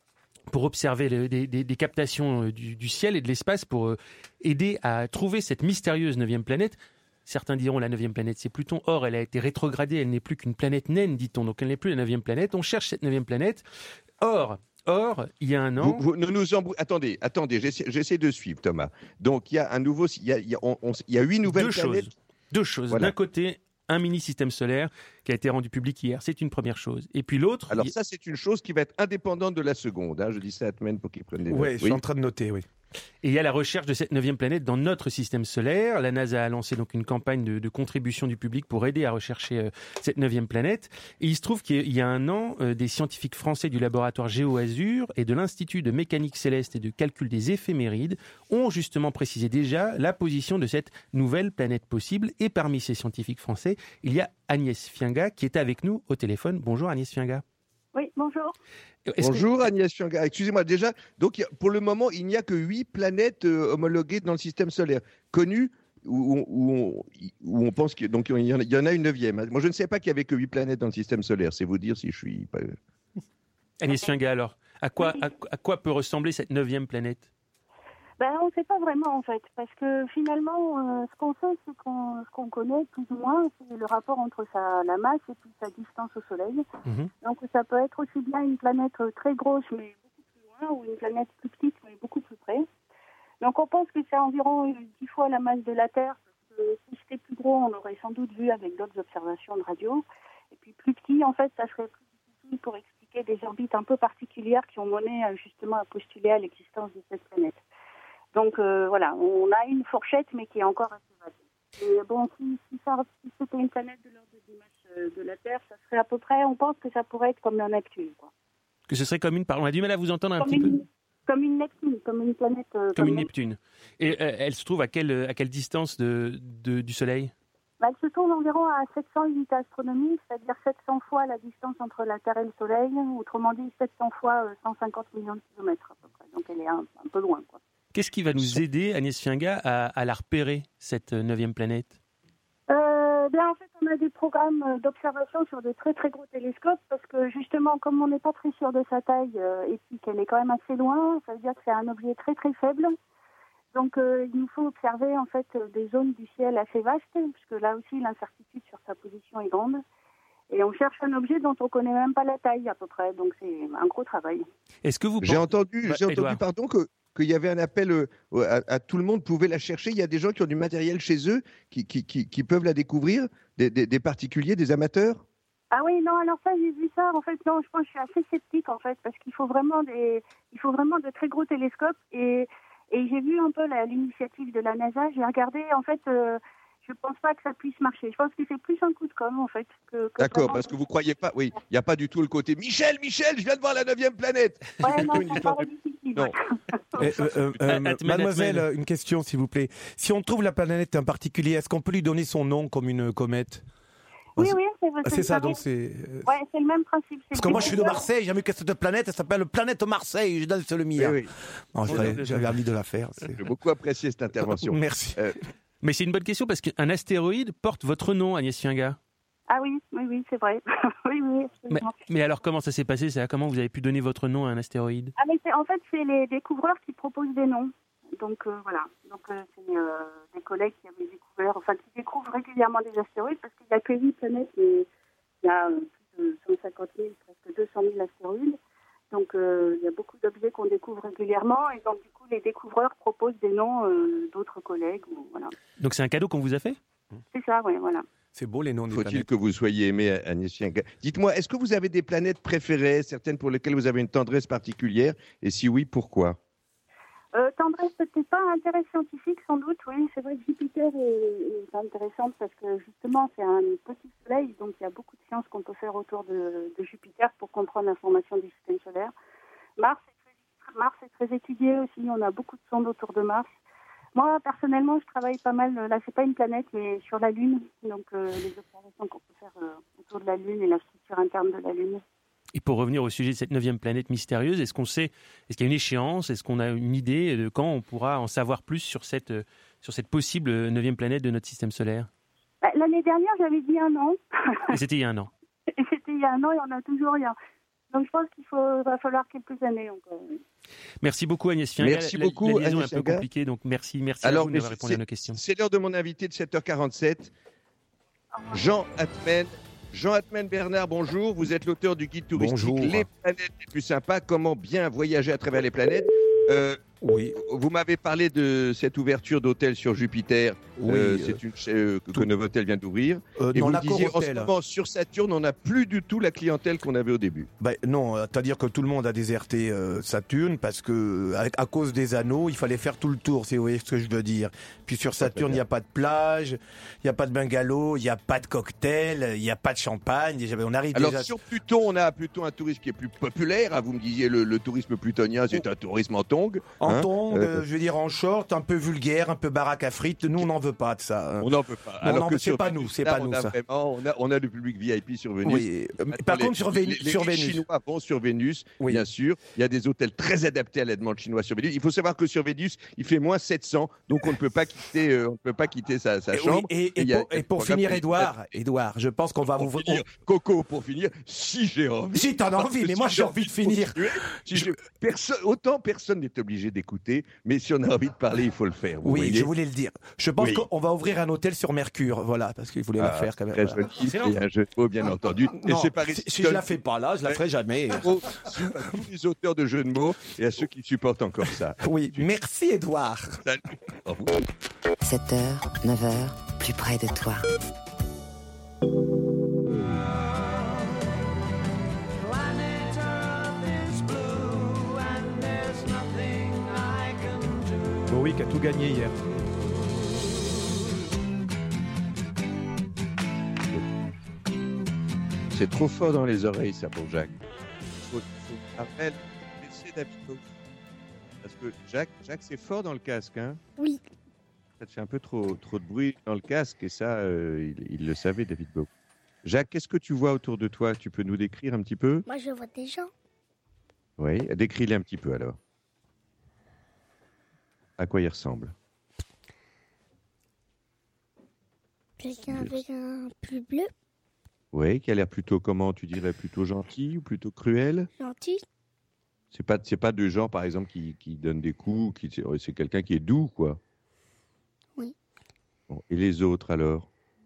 des captations du ciel et de l'espace pour aider à trouver cette mystérieuse 9e planète. Certains diront la 9e planète, c'est Pluton. Or, elle a été rétrogradée, elle n'est plus qu'une planète naine, dit-on. Donc, elle n'est plus la 9e planète. On cherche cette 9e planète. Or, il y a un an... Attendez, j'essaie de suivre, Thomas. Donc, il y a un nouveau... Il y a 8 nouvelles planètes. Deux choses. Voilà. D'un côté, un mini-système solaire qui a été rendu public hier. C'est une première chose. Et puis l'autre... Alors ça, c'est une chose qui va être indépendante de la seconde. Hein. Je dis ça à Atmen pour qu'il prenne des notes. Oui, je suis en train de noter, oui. Et il y a la recherche de cette 9e planète dans notre système solaire. La NASA a lancé donc une campagne de contribution du public pour aider à rechercher cette 9e planète. Et il se trouve qu'il y a un an, des scientifiques français du laboratoire GéoAzur et de l'Institut de mécanique céleste et de calcul des éphémérides ont justement précisé déjà la position de cette nouvelle planète possible. Et parmi ces scientifiques français, il y a Agnès Fiinga qui est avec nous au téléphone. Bonjour Agnès Fiinga. Oui, bonjour. Bonjour Agnès Fiinga. Excusez-moi, déjà, donc pour le moment, il n'y a que 8 planètes homologuées dans le système solaire, connues, où on pense qu'il donc il y en a une 9e. Moi, je ne sais pas qu'il n'y avait que 8 planètes dans le système solaire. C'est vous dire si je suis pas... Agnès Fiinga, alors, à quoi peut ressembler cette 9e planète ? On ne sait pas vraiment en fait, parce que finalement, ce qu'on sait, c'est ce qu'on connaît plus ou moins, c'est le rapport entre la masse et puis sa distance au Soleil. Donc ça peut être aussi bien une planète très grosse mais beaucoup plus loin, ou une planète plus petite mais beaucoup plus près. Donc on pense que c'est environ 10 fois la masse de la Terre, parce que si c'était plus gros, on aurait sans doute vu avec d'autres observations de radio. Et puis plus petit, en fait, ça serait plus difficile pour expliquer des orbites un peu particulières qui ont mené justement à postuler à l'existence de cette planète. Donc voilà, on a une fourchette, mais qui est encore assez vague. Et bon, si c'était une planète de l'ordre de masse de la Terre, ça serait à peu près, on pense que ça pourrait être comme un Neptune, quoi. Que ce serait comme une... On a du mal à vous entendre un petit peu. Comme une Neptune, comme une planète... Comme une Neptune. Et elle se trouve à quelle distance du Soleil ? Elle se trouve environ à 700 unités astronomiques, c'est-à-dire 700 fois la distance entre la Terre et le Soleil, autrement dit 700 fois 150 millions de kilomètres à peu près. Donc elle est un peu loin, quoi. Qu'est-ce qui va nous aider, Agnès Fiinga, à la repérer, cette 9e planète ? En fait, on a des programmes d'observation sur de très très gros télescopes, parce que justement, comme on n'est pas très sûr de sa taille et puis qu'elle est quand même assez loin, ça veut dire que c'est un objet très très faible. Donc il nous faut observer en fait des zones du ciel assez vastes, puisque là aussi l'incertitude sur sa position est grande. Et on cherche un objet dont on ne connaît même pas la taille à peu près, donc c'est un gros travail. Est-ce que vous J'ai entendu pardon, qu'il y avait un appel à tout le monde pouvait la chercher. Il y a des gens qui ont du matériel chez eux qui peuvent la découvrir, des particuliers, des amateurs. Ah oui, non, alors ça, j'ai vu ça. En fait, non, je pense que je suis assez sceptique, en fait, parce qu'il faut vraiment de très gros télescopes. Et j'ai vu un peu l'initiative de la NASA. J'ai regardé, en fait... je pense pas que ça puisse marcher. Je pense que c'est plus un coup de com', en fait. D'accord, parce que vous croyez pas... Oui, il n'y a pas du tout le côté « Michel, je viens de voir la 9e planète !» Ouais, non, ça paraît difficile. Non. Mademoiselle, une question, s'il vous plaît. Si on trouve la planète en particulier, est-ce qu'on peut lui donner son nom comme une comète ? Oui, c'est ça, donc c'est... Ouais, c'est le même principe. Parce que moi, je suis de Marseille, j'ai vu que cette planète, elle s'appelle Planète Marseille, je donne le mien. Oui. Non, j'avais envie de la faire. J'ai beaucoup apprécié cette intervention. Merci. Mais c'est une bonne question, parce qu'un astéroïde porte votre nom, Agnès Fiinga. Ah oui, c'est vrai. oui. Mais alors, comment ça s'est passé ? Comment vous avez pu donner votre nom à un astéroïde ? En fait, c'est les découvreurs qui proposent des noms. Donc voilà. Donc c'est des collègues qui avaient découvert, qui découvrent régulièrement des astéroïdes parce qu'il n'y a que 8 planètes, mais il y a plus de 150 000, presque 200 000 astéroïdes. Donc il y a beaucoup d'objets qu'on découvre régulièrement et donc du coup les découvreurs proposent des noms d'autres collègues. Voilà. Donc c'est un cadeau qu'on vous a fait ? C'est ça, oui, voilà. C'est beau les noms des planètes. Faut-il que vous soyez aimé, Agnès Fianca. Dites-moi, est-ce que vous avez des planètes préférées, certaines pour lesquelles vous avez une tendresse particulière? Et si oui, pourquoi? Tendresse, peut-être pas intérêt scientifique, sans doute, oui. C'est vrai que Jupiter est intéressante parce que justement, c'est un petit soleil, donc il y a beaucoup de sciences qu'on peut faire autour de Jupiter pour comprendre la formation du système solaire. Mars est très étudié aussi, on a beaucoup de sondes autour de Mars. Moi, personnellement, je travaille pas mal, là, c'est pas une planète, mais sur la Lune, donc les observations qu'on peut faire autour de la Lune et la structure interne de la Lune. Et pour revenir au sujet de cette 9e planète mystérieuse, est-ce qu'il y a une échéance, est-ce qu'on a une idée de quand on pourra en savoir plus sur cette possible 9e planète de notre système solaire? L'année dernière, j'avais dit 1 an. Et c'était il y a 1 an. Et c'était il y a 1 an et on n'a toujours rien. Donc je pense va falloir quelques années encore. Merci beaucoup Agnès Fianca. Merci beaucoup la liaison Agnès est un peu compliquée, donc merci à vous d'avoir répondu à nos questions. C'est l'heure de mon invité de 7h47, Jean Atmen. Jean Atmen Bernard, bonjour. Vous êtes l'auteur du guide touristique Bonjour. Les planètes les plus sympas, comment bien voyager à travers les planètes. Oui. Vous m'avez parlé de cette ouverture d'hôtel sur Jupiter. Oui, c'est une que Novotel vient d'ouvrir. Et non, vous me disiez, en ce l'Accor-Hôtel. moment, sur Saturne, on n'a plus du tout la clientèle qu'on avait au début. Non, c'est-à-dire que tout le monde a déserté Saturne parce que à cause des anneaux, il fallait faire tout le tour, si vous voyez ce que je veux dire. Puis sur Saturne, il n'y a pas de plage, il n'y a pas de bungalow, il n'y a pas de cocktail, il n'y a pas de champagne. On arrive Alors déjà... sur Pluton, on a plutôt un tourisme qui est plus populaire. Vous me disiez le tourisme plutonien, c'est un tourisme en tongs. En tongs, je veux dire en short, un peu vulgaire, un peu baraque à frites. Nous, on n'en veut pas de ça. On n'en veut pas. Alors que c'est pas nous, c'est pas nous ça. On a le public VIP sur Vénus. Oui. Par contre, sur Vénus. Les Chinois vont sur Vénus, oui. Bien sûr. Il y a des hôtels très adaptés à la demande chinoise sur Vénus. Il faut savoir que sur Vénus, il fait moins 700, donc on ne peut pas quitter sa chambre. Et pour finir, Édouard, je pense qu'on va vous... Coco, pour finir, si j'ai envie. Si t'en as envie, mais moi j'ai envie de finir. Autant personne n'est obligé d'écouter, mais si on a envie de parler, il faut le faire. Oui, je voulais le dire. Je pense qu'on va ouvrir un hôtel sur Mercure, voilà, parce qu'il voulait la faire quand même. Très joli, et un jeu de mots, bien entendu. Non, si je la fais pas là, je la ferai jamais. À tous les auteurs de jeux de mots et à ceux qui supportent encore ça. Oui, merci Édouard. Salut. Au revoir. 7h, 9h, plus près de toi. Bowie qui a tout gagné hier. C'est trop fort dans les oreilles, ça, pour Jacques. Faut après laisser David Bowie. Parce que Jacques, c'est fort dans le casque, hein? Oui. Ça te fait un peu trop de bruit dans le casque, et ça, il le savait, David Bowie. Jacques, qu'est-ce que tu vois autour de toi? Tu peux nous décrire un petit peu? Moi, je vois des gens. Oui, décris-les un petit peu, alors. À quoi ils ressemblent? Quelqu'un avec un pull bleu. Oui, qui a l'air plutôt comment? Tu dirais plutôt gentil ou plutôt cruel? Gentil. C'est pas de gens, par exemple, qui donnent des coups, c'est quelqu'un qui est doux, quoi. Oui. Bon, et les autres, alors?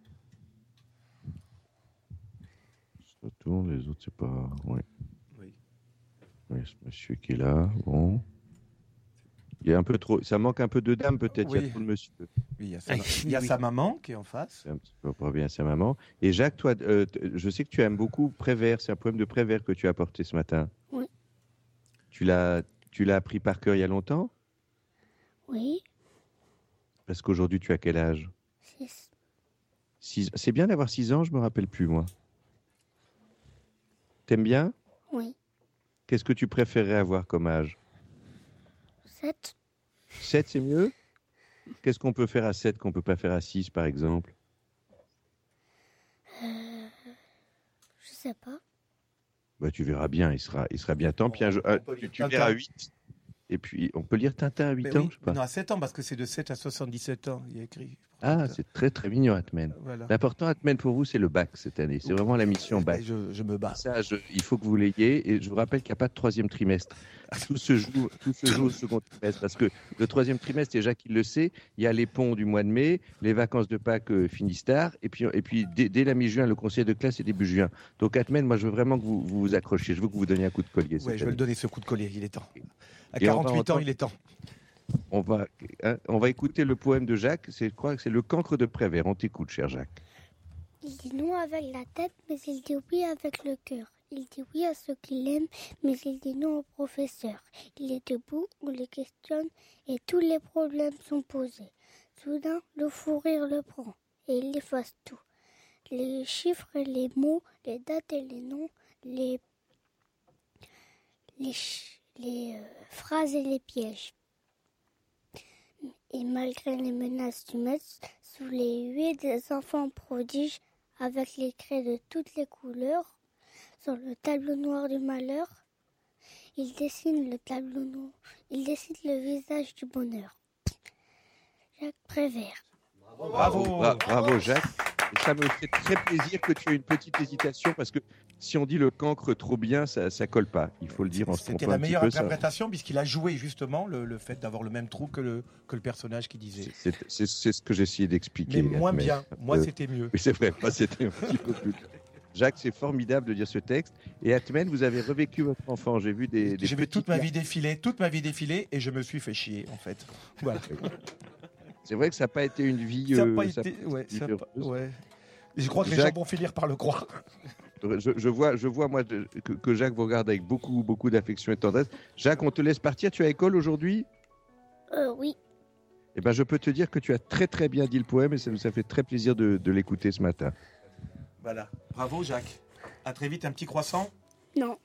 Ça tourne, les autres, c'est pas... Ouais. Oui, ce monsieur qui est là, bon... Il y a un peu trop... Ça manque un peu de dame, peut-être, oui. Il y a trop de monsieur. Oui, il y a sa maman qui est en face. C'est un petit peu pas bien sa maman. Et Jacques, toi, je sais que tu aimes beaucoup Prévert. C'est un poème de Prévert que tu as apporté ce matin. Oui. Tu l'as appris par cœur il y a longtemps? Oui. Parce qu'aujourd'hui, tu as quel âge? 6. C'est bien d'avoir 6 ans, je me rappelle plus, moi. T'aimes bien? Oui. Qu'est-ce que tu préférerais avoir comme âge? 7. 7, c'est mieux? Qu'est-ce qu'on peut faire à 7 qu'on ne peut pas faire à 6, par exemple? Je sais pas. Bah, tu verras bien, il sera bien temps. Puis tu verras 8. Et puis, on peut lire Tintin à 8 ans, oui, je sais pas. Non, à 7 ans, parce que c'est de 7 à 77 ans, il y a écrit. Ah, c'est très très mignon, Atmen. Voilà. L'important, Atmen, pour vous, c'est le bac cette année. C'est vraiment la mission bac. Je me bats. Ça, il faut que vous l'ayez. Et je vous rappelle qu'il n'y a pas de troisième trimestre. Tout se joue au second trimestre. Parce que le troisième trimestre, et Jacques il le sait, il y a les ponts du mois de mai, les vacances de Pâques finissent tard. Et puis dès la mi-juin, le conseil de classe est début juin. Donc, Atmen, moi, je veux vraiment que vous vous accrochiez. Je veux que vous donniez un coup de collier. Oui, je vais le donner ce coup de collier. Il est temps. À Et 48 ans, il est temps. On va écouter le poème de Jacques. Je crois que c'est Le cancre de Prévert. On t'écoute, cher Jacques. Il dit non avec la tête, mais il dit oui avec le cœur. Il dit oui à ceux qu'il aime, mais il dit non au professeur. Il est debout, on le questionne, et tous les problèmes sont posés. Soudain, le fou rire le prend, et il efface tout. Les chiffres et les mots, les dates et les noms, les phrases et les pièges. Et malgré les menaces du maître, sous les huées des enfants prodiges, avec les craies de toutes les couleurs, sur le tableau noir du malheur, il dessine le tableau noir, il dessine le visage du bonheur. Jacques Prévert. Bravo Jacques. Et ça me fait très plaisir que tu aies une petite hésitation parce que si on dit le cancre trop bien, ça colle pas. Il faut le dire en se trompant. C'était la un petit meilleure peu, interprétation puisqu'il a joué justement le fait d'avoir le même trou que le personnage qui disait. C'est ce que j'ai essayé d'expliquer. Mais moins bien. Moi, c'était mieux. Oui, c'est vrai. Moi, c'était un petit peu plus. Jacques, c'est formidable de dire ce texte. Et Atmen, vous avez revécu votre enfant. J'ai vu J'ai vu toute ma vie défiler, et je me suis fait chier en fait. Voilà. C'est vrai que ça n'a pas été une vie. Ouais. Je crois que les gens vont finir par le croire. Je vois moi que Jacques vous regarde avec beaucoup d'affection et de tendresse. Jacques, on te laisse partir. Tu es à école aujourd'hui ? Oui. Eh ben, je peux te dire que tu as très très bien dit le poème et ça nous a fait très plaisir de l'écouter ce matin. Voilà. Bravo Jacques. À très vite, un petit croissant ? Non.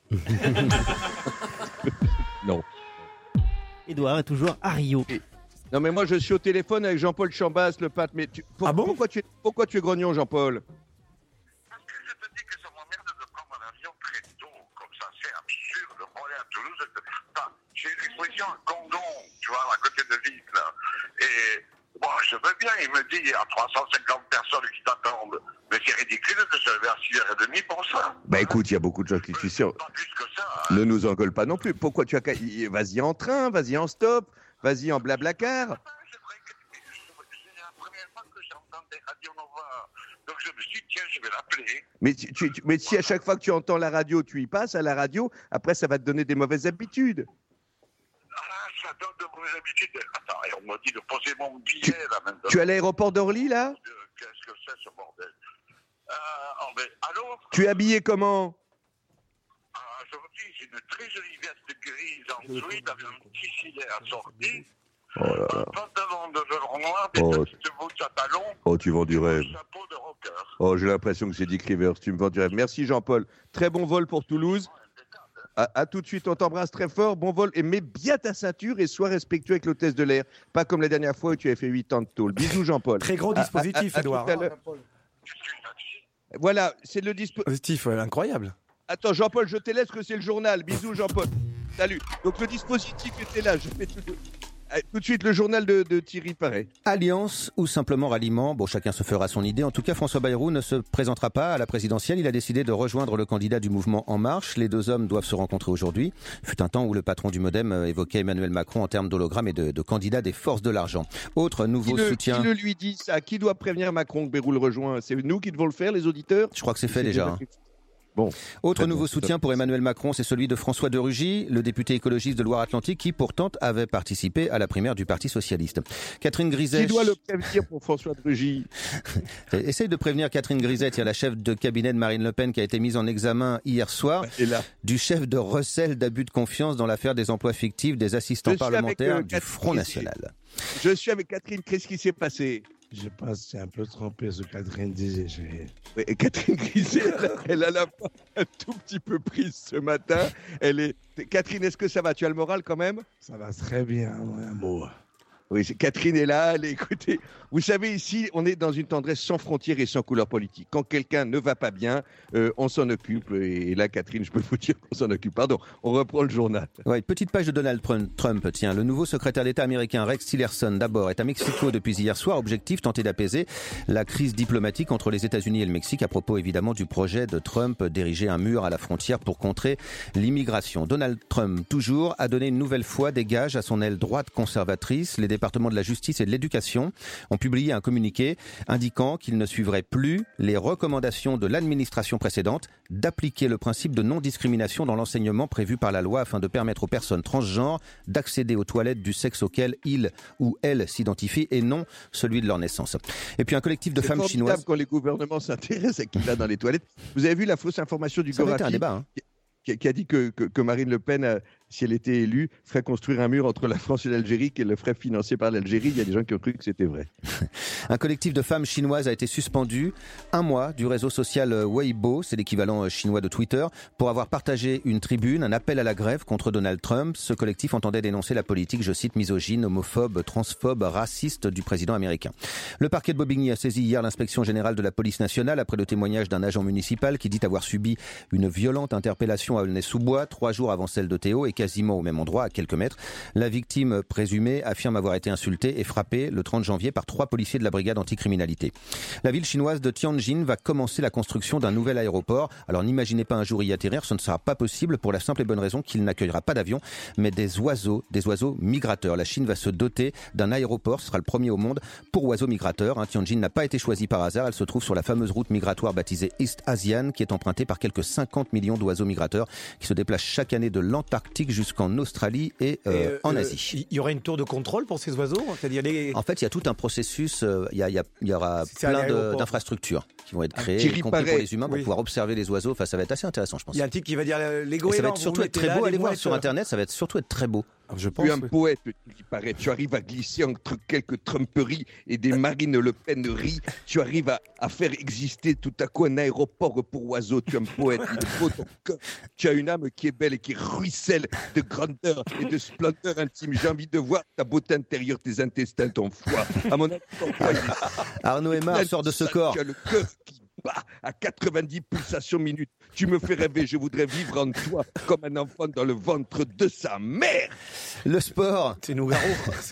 Non. Édouard est toujours à Rio. Non mais moi je suis au téléphone avec Jean-Paul Chambas, le pâte. Mais pourquoi tu es grognon, Jean-Paul ? Parce que je te dis que ça m'emmerde de prendre un avion très tôt, comme ça, c'est absurde. On est à Toulouse, j'ai une exposition à Condon, tu vois, à côté de Ville, là. Et bon, je veux bien, il me dit, il y a 350 personnes qui t'attendent. Mais c'est ridicule de se lever à 6h30 pour ça. Bah écoute, il y a beaucoup de gens qui disent ça. Pas plus que ça. Hein. Ne nous engueule pas non plus. Pourquoi tu as qu'à... Vas-y en train, vas-y en stop, vas-y en blablacar. C'est la première fois que j'entends des Radio Nova. Donc je me suis dit, tiens, je vais l'appeler. Mais si à chaque fois que tu entends la radio, tu y passes à la radio, après ça va te donner des mauvaises habitudes. Ah, ça donne de mauvaises habitudes. Attends, et on m'a dit de poser mon billet là maintenant. Tu es à l'aéroport d'Orly là ? Qu'est-ce que c'est ce bordel ? Allô ? Tu es habillé comment ? Aujourd'hui, j'ai une très jolie veste grise en tweed avec un petit filet assorti. Oh là là. Un pantalon de velours noir, des petites bouts à talons. Oh, tu vends du rêve. Un chapeau de rocker. Oh, j'ai l'impression que c'est Dick Rivers. Tu me vends du rêve. Merci Jean-Paul. Très bon vol pour Toulouse. À tout de suite, on t'embrasse très fort. Bon vol et mets bien ta ceinture et sois respectueux avec l'hôtesse de l'air. Pas comme la dernière fois où tu as fait 8 ans de tôle. Bisous Jean-Paul. Très gros dispositif, Edouard. Voilà, c'est le dispositif. Incroyable. Attends, Jean-Paul, je te laisse que c'est le journal. Bisous, Jean-Paul. Salut. Donc, le dispositif était là. Je fais tout de suite le journal de Thierry Paré. Alliance ou simplement ralliement, bon, chacun se fera son idée. En tout cas, François Bayrou ne se présentera pas à la présidentielle. Il a décidé de rejoindre le candidat du mouvement En Marche. Les deux hommes doivent se rencontrer aujourd'hui. Fut un temps où le patron du Modem évoquait Emmanuel Macron en termes d'hologramme et de candidat des forces de l'argent. Autre nouveau soutien. Qui le lui dit ça ? Qui doit prévenir Macron que Bayrou le rejoint ? C'est nous qui devons le faire, les auditeurs ? Je crois que c'est fait déjà. Bon. Autre nouveau soutien pour Emmanuel Macron, c'est celui de François de Rugy, le député écologiste de Loire-Atlantique, qui pourtant avait participé à la primaire du Parti socialiste. Catherine Griset. Qui doit le prévenir pour François de Rugy ? Essaye de prévenir Catherine Griset, il y a la chef de cabinet de Marine Le Pen qui a été mise en examen hier soir, du chef de recel d'abus de confiance dans l'affaire des emplois fictifs des assistants parlementaires du Front National. Je suis avec Catherine, qu'est-ce qui s'est passé ? Je pense que c'est un peu trompé ce que Catherine disait. Et Catherine Griset, elle a la voix un tout petit peu prise ce matin. Catherine, est-ce que ça va ? Tu as le moral quand même ? Ça va très bien, mon amour. Oui, Catherine est là, elle est écoutez. Vous savez, ici, on est dans une tendresse sans frontières et sans couleur politique. Quand quelqu'un ne va pas bien, on s'en occupe. Et là, Catherine, je peux vous dire qu'on s'en occupe. Pardon, on reprend le journal. Ouais, petite page de Donald Trump. Tiens, le nouveau secrétaire d'État américain Rex Tillerson, d'abord, est à Mexico depuis hier soir. Objectif, tenter d'apaiser la crise diplomatique entre les États-Unis et le Mexique, à propos évidemment du projet de Trump d'ériger un mur à la frontière pour contrer l'immigration. Donald Trump, toujours, a donné une nouvelle fois des gages à son aile droite conservatrice. Les départements de la justice et de l'éducation ont publié un communiqué indiquant qu'ils ne suivraient plus les recommandations de l'administration précédente d'appliquer le principe de non-discrimination dans l'enseignement prévu par la loi afin de permettre aux personnes transgenres d'accéder aux toilettes du sexe auquel ils ou elles s'identifient et non celui de leur naissance. Et puis un collectif de femmes chinoises... C'est formidable quand les gouvernements s'intéressent à qui va dans les toilettes. Vous avez vu la fausse information du Ça va être Gorafi un débat, hein. qui a dit que Marine Le Pen, si elle était élue, ferait construire un mur entre la France et l'Algérie, qu'elle le ferait financer par l'Algérie. Il y a des gens qui ont cru que c'était vrai. Un collectif de femmes chinoises a été suspendu 1 mois du réseau social Weibo, c'est l'équivalent chinois de Twitter, pour avoir partagé une tribune, un appel à la grève contre Donald Trump. Ce collectif entendait dénoncer la politique, je cite, misogyne, homophobe, transphobe, raciste du président américain. Le parquet de Bobigny a saisi hier l'inspection générale de la police nationale après le témoignage d'un agent municipal qui dit avoir subi une violente interpellation à Aulnay-sous-Bois 3 jours avant celle de Théo et quasiment au même endroit, à quelques mètres. La victime présumée affirme avoir été insultée et frappée le 30 janvier par 3 policiers de la brigade anticriminalité. La ville chinoise de Tianjin va commencer la construction d'un nouvel aéroport. Alors n'imaginez pas un jour y atterrir, ce ne sera pas possible pour la simple et bonne raison qu'il n'accueillera pas d'avions, mais des oiseaux migrateurs. La Chine va se doter d'un aéroport, ce sera le premier au monde pour oiseaux migrateurs. Tianjin n'a pas été choisie par hasard, elle se trouve sur la fameuse route migratoire baptisée East Asian, qui est empruntée par quelques 50 millions d'oiseaux migrateurs qui se déplacent chaque année de l'Antarctique jusqu'en Australie et en Asie. Il y aura une tour de contrôle pour ces oiseaux? C'est-à-dire En fait, il y a tout un processus, il y aura plein d'infrastructures qui vont être créées, y compris pour les humains, pour pouvoir observer les oiseaux. Enfin, ça va être assez intéressant, je pense. Il y a un type qui va dire les goélands. Ça va être surtout être très beau. Allez voir sur Internet, ça va être surtout être très beau. Je pense. Tu es un poète, qui paraît. Tu arrives à glisser entre quelques tromperies et des Marine Le Peneries. Tu arrives à faire exister tout à coup un aéroport pour oiseaux. Tu es un poète. Il est beau ton cœur. Tu as une âme qui est belle et qui ruisselle de grandeur et de splendeur intime. J'ai envie de voir ta beauté intérieure, tes intestins, ton foie. À mon avis, ton foie, Arnaud Aymar sort de ce corps. Tu as le cœur qui bat à 90 pulsations minutes. Tu me fais rêver, je voudrais vivre en toi comme un enfant dans le ventre de sa mère. Le sport. C'est Nougaro.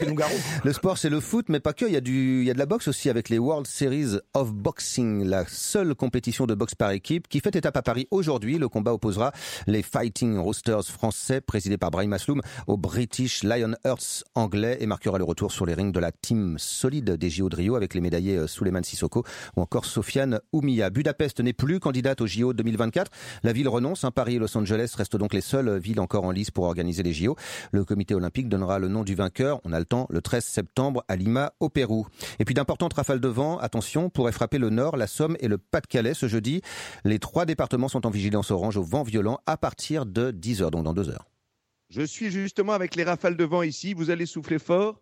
Le sport, c'est le foot, mais pas que. Il y a de la boxe aussi avec les World Series of Boxing, la seule compétition de boxe par équipe qui fait étape à Paris aujourd'hui. Le combat opposera les Fighting Roosters français, présidés par Brahim Asloum, aux British Lionhearts anglais et marquera le retour sur les rings de la team solide des JO de Rio avec les médaillés Souleymane Sissoko ou encore Sofiane Oumia. Budapest n'est plus candidate aux JO 2024. La ville renonce. Paris et Los Angeles restent donc les seules villes encore en lice pour organiser les JO. Le comité olympique donnera le nom du vainqueur, on a le temps, le 13 septembre à Lima, au Pérou. Et puis d'importantes rafales de vent, attention, pourraient frapper le Nord, la Somme et le Pas-de-Calais ce jeudi. Les 3 départements sont en vigilance orange au vent violent à partir de 10h, donc dans 2 heures. Je suis justement avec les rafales de vent ici. Vous allez souffler fort.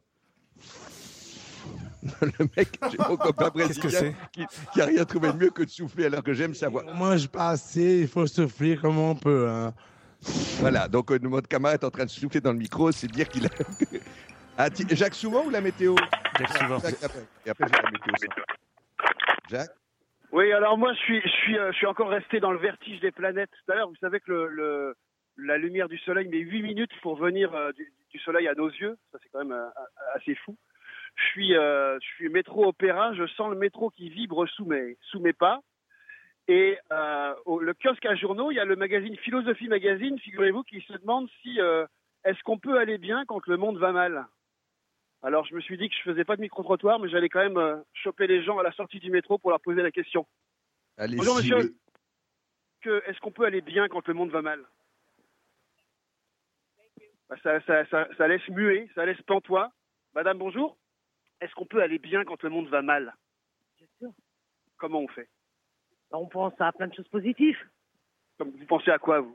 Le mec, j'ai mon copain brésilien qui a rien trouvé de mieux que de souffler alors que j'aime savoir. On mange pas assez, il faut souffler comme on peut. Hein. Voilà, donc notre camarade est en train de souffler dans le micro, c'est dire qu'il a... Jacques Souvent ou la météo? Jacques Souvent. Et après j'ai la météo. Jacques? Oui, alors moi je suis encore resté dans le vertige des planètes. Tout à l'heure, vous savez que la lumière du soleil met 8 minutes pour venir du soleil à nos yeux. Ça c'est quand même assez fou. Je suis métro opéra, je sens le métro qui vibre sous mes pas. Et le kiosque à journaux, il y a le magazine Philosophie Magazine, figurez-vous, qui se demande si est-ce qu'on peut aller bien quand le monde va mal. Alors je me suis dit que je faisais pas de micro-trottoir, mais j'allais quand même choper les gens à la sortie du métro pour leur poser la question. Allez, bonjour monsieur, est-ce qu'on peut aller bien quand le monde va mal? Ça laisse muet, ça laisse pantois. Madame, bonjour. Est-ce qu'on peut aller bien quand le monde va mal? Bien sûr. Comment on fait? On pense à plein de choses positives. Vous pensez à quoi, vous?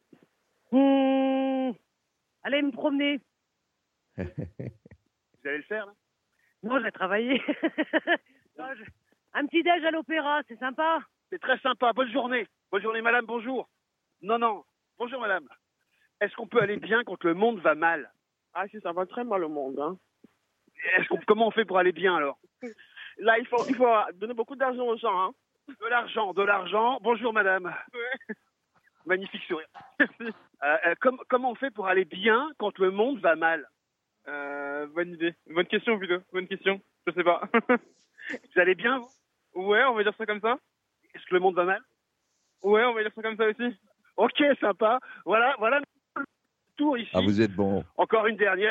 Allez me promener. Vous allez le faire, là? Non, je vais travailler. Un petit déj à l'opéra, c'est sympa. C'est très sympa. Bonne journée. Bonne journée, madame, bonjour. Non. Bonjour, madame. Est-ce qu'on peut aller bien quand le monde va mal? Ah, si ça va très mal au monde, hein. Comment on fait pour aller bien alors? Là, il faut donner beaucoup d'argent aux gens. Hein. De l'argent. Bonjour madame. Ouais. Magnifique sourire. Comment on fait pour aller bien quand le monde va mal? Bonne idée. Bonne question plutôt. Bonne question. Je sais pas. Vous allez bien vous? Ouais, on va dire ça comme ça. Est-ce que le monde va mal? Ouais, on va dire ça comme ça aussi. Ok, sympa. Voilà le tour ici. Ah, vous êtes bon. Encore une dernière.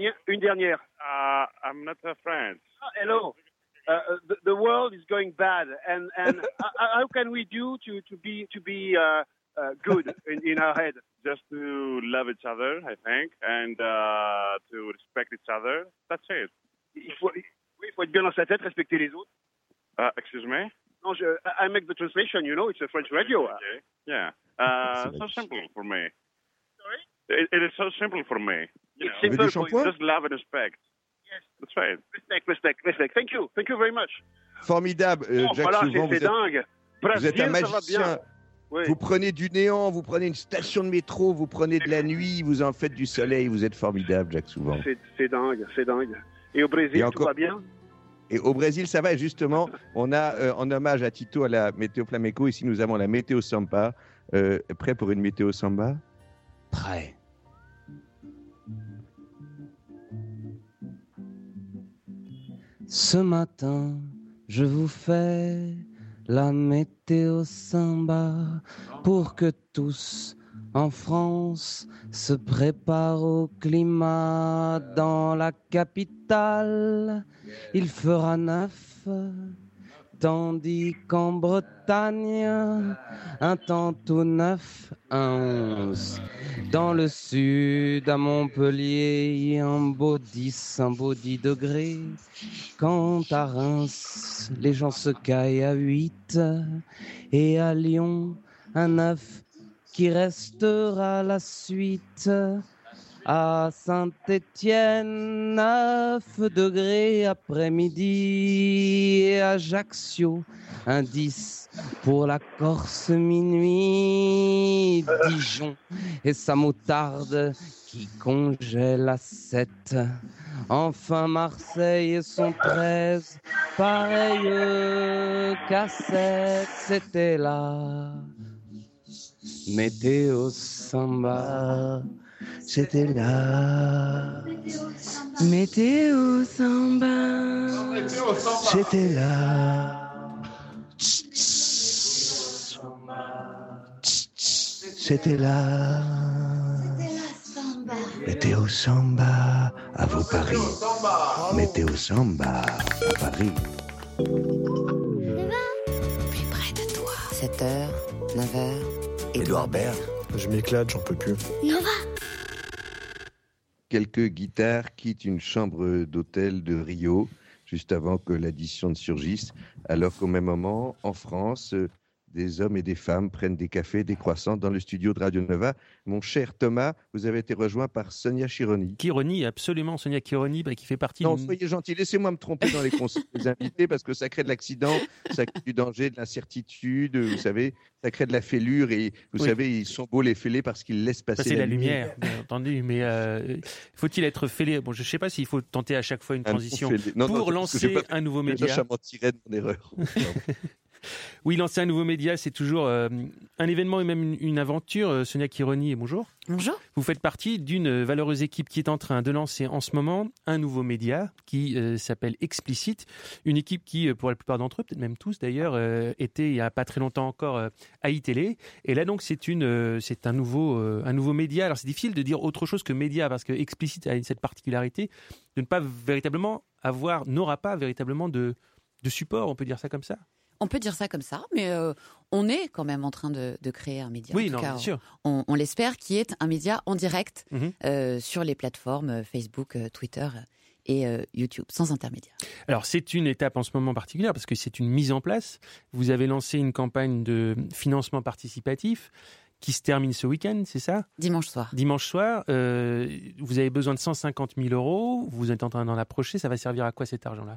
I'm not a friend. Hello. The world is going bad, and how can we do to be good in our head? Just to love each other, I think, and to respect each other. That's it. Il faut être bien dans sa tête, respecter les autres. Excuse me? No, I make the translation. You know, it's a French radio. Okay. Yeah. So simple for me. Sorry? It is so simple for me. It's simple for you. Just love and respect. Yes. That's right. Respect. Thank you very much. Formidable, Jacques voilà, Souvent. c'est dingue. Vous êtes un magicien. Oui. Vous prenez du néant, vous prenez une station de métro, vous prenez de la nuit, vous en faites du soleil. Vous êtes formidable, Jacques Souvent. C'est dingue. Et au Brésil, tout va bien? Et au Brésil, ça va. Et justement, on a, en hommage à Tito, à la météo flamenco, ici nous avons la météo samba. Prêt pour une météo samba? Prêt. Ce matin, je vous fais la météo samba pour que tous en France se préparent au climat. Dans la capitale, il fera 9, tandis qu'en Bretagne, un temps tout neuf, un 11. Dans le sud, à Montpellier, un beau 10 degrés. Quant à Reims, les gens se caillent à 8. Et à Lyon, un 9 qui restera la suite. À Saint-Étienne, 9 degrés après-midi. Et à Ajaccio, un 10 pour la Corse minuit. Dijon et sa moutarde qui congèle à 7. Enfin Marseille et son 13, pareil qu'à 7. C'était là. Météo samba. C'était là. Météo samba. C'était là. C'était là. Météo samba à vos paris. Météo samba à Paris. Plus près de toi. 7h, 9h. Édouard Baird. Je m'éclate, j'en peux plus. Nova. Quelques guitares quittent une chambre d'hôtel de Rio juste avant que l'addition ne surgisse, alors qu'au même moment, en France, des hommes et des femmes prennent des cafés, des croissants dans le studio de Radio Nova. Mon cher Thomas, vous avez été rejoint par Sonia Chironi. Chironi, absolument. Sonia Chironi, qui fait partie... Non, soyez gentil, laissez-moi me tromper dans les conseils des invités, parce que ça crée de l'accident, ça crée du danger, de l'incertitude, vous savez, ça crée de la fêlure, et vous savez, ils sont beaux les fêlés parce qu'ils laissent passer la lumière. Bien entendu, mais faut-il être fêlé? Bon, je ne sais pas s'il faut tenter à chaque fois une transition pour lancer un nouveau média. Je m'en de mon erreur. Oui, lancer un nouveau média, c'est toujours un événement et même une aventure. Sonia Chironi, bonjour. Bonjour. Vous faites partie d'une valeureuse équipe qui est en train de lancer en ce moment un nouveau média qui s'appelle Explicit. Une équipe qui, pour la plupart d'entre eux, peut-être même tous d'ailleurs, était il n'y a pas très longtemps encore à iTélé. Et là donc c'est un nouveau média. Alors c'est difficile de dire autre chose que média parce que Explicit a cette particularité de ne pas véritablement n'aura pas véritablement de support, on peut dire ça comme ça. On peut dire ça comme ça, mais on est quand même en train de créer un média. Oui, en tout cas, bien sûr. On l'espère, qui est un média en direct sur les plateformes Facebook, Twitter et YouTube, sans intermédiaire. Alors, c'est une étape en ce moment particulière parce que c'est une mise en place. Vous avez lancé une campagne de financement participatif qui se termine ce week-end, c'est ça? Dimanche soir. Dimanche soir. Vous avez besoin de 150 000 €. Vous êtes en train d'en approcher. Ça va servir à quoi cet argent-là?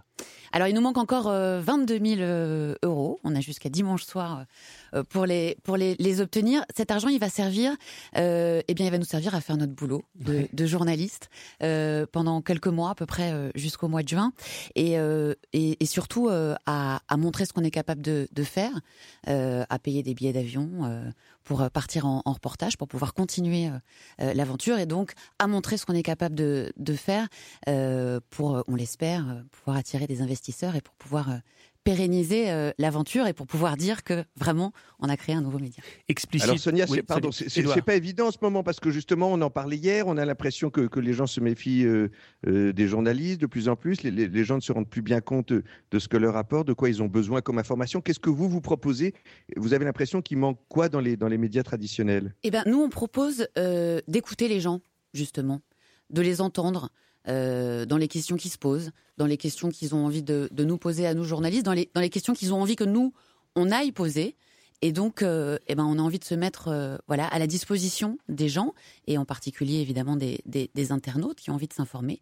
Alors, il nous manque encore 22 000 euros. On a jusqu'à dimanche soir pour les obtenir. Cet argent, il va servir, il va nous servir à faire notre boulot de journaliste pendant quelques mois, à peu près jusqu'au mois de juin, et surtout à montrer ce qu'on est capable de faire, à payer des billets d'avion pour partir en reportage, pour pouvoir continuer l'aventure, et donc à montrer ce qu'on est capable de faire pour, on l'espère, pouvoir attirer des investisseurs et pour pouvoir pérenniser l'aventure et pour pouvoir dire que vraiment on a créé un nouveau média. Explicite. Alors Sonia, c'est pas évident en ce moment parce que justement on en parlait hier, on a l'impression que les gens se méfient des journalistes de plus en plus, les gens ne se rendent plus bien compte de ce que leur apporte, de quoi ils ont besoin comme information. Qu'est-ce que vous proposez? Vous avez l'impression qu'il manque quoi dans les médias traditionnels? Nous on propose d'écouter les gens, justement, de les entendre dans les questions qui se posent, dans les questions qu'ils ont envie de nous poser à nous journalistes, dans les questions qu'ils ont envie que nous, on aille poser. Et donc, on a envie de se mettre à la disposition des gens, et en particulier, évidemment, des internautes qui ont envie de s'informer,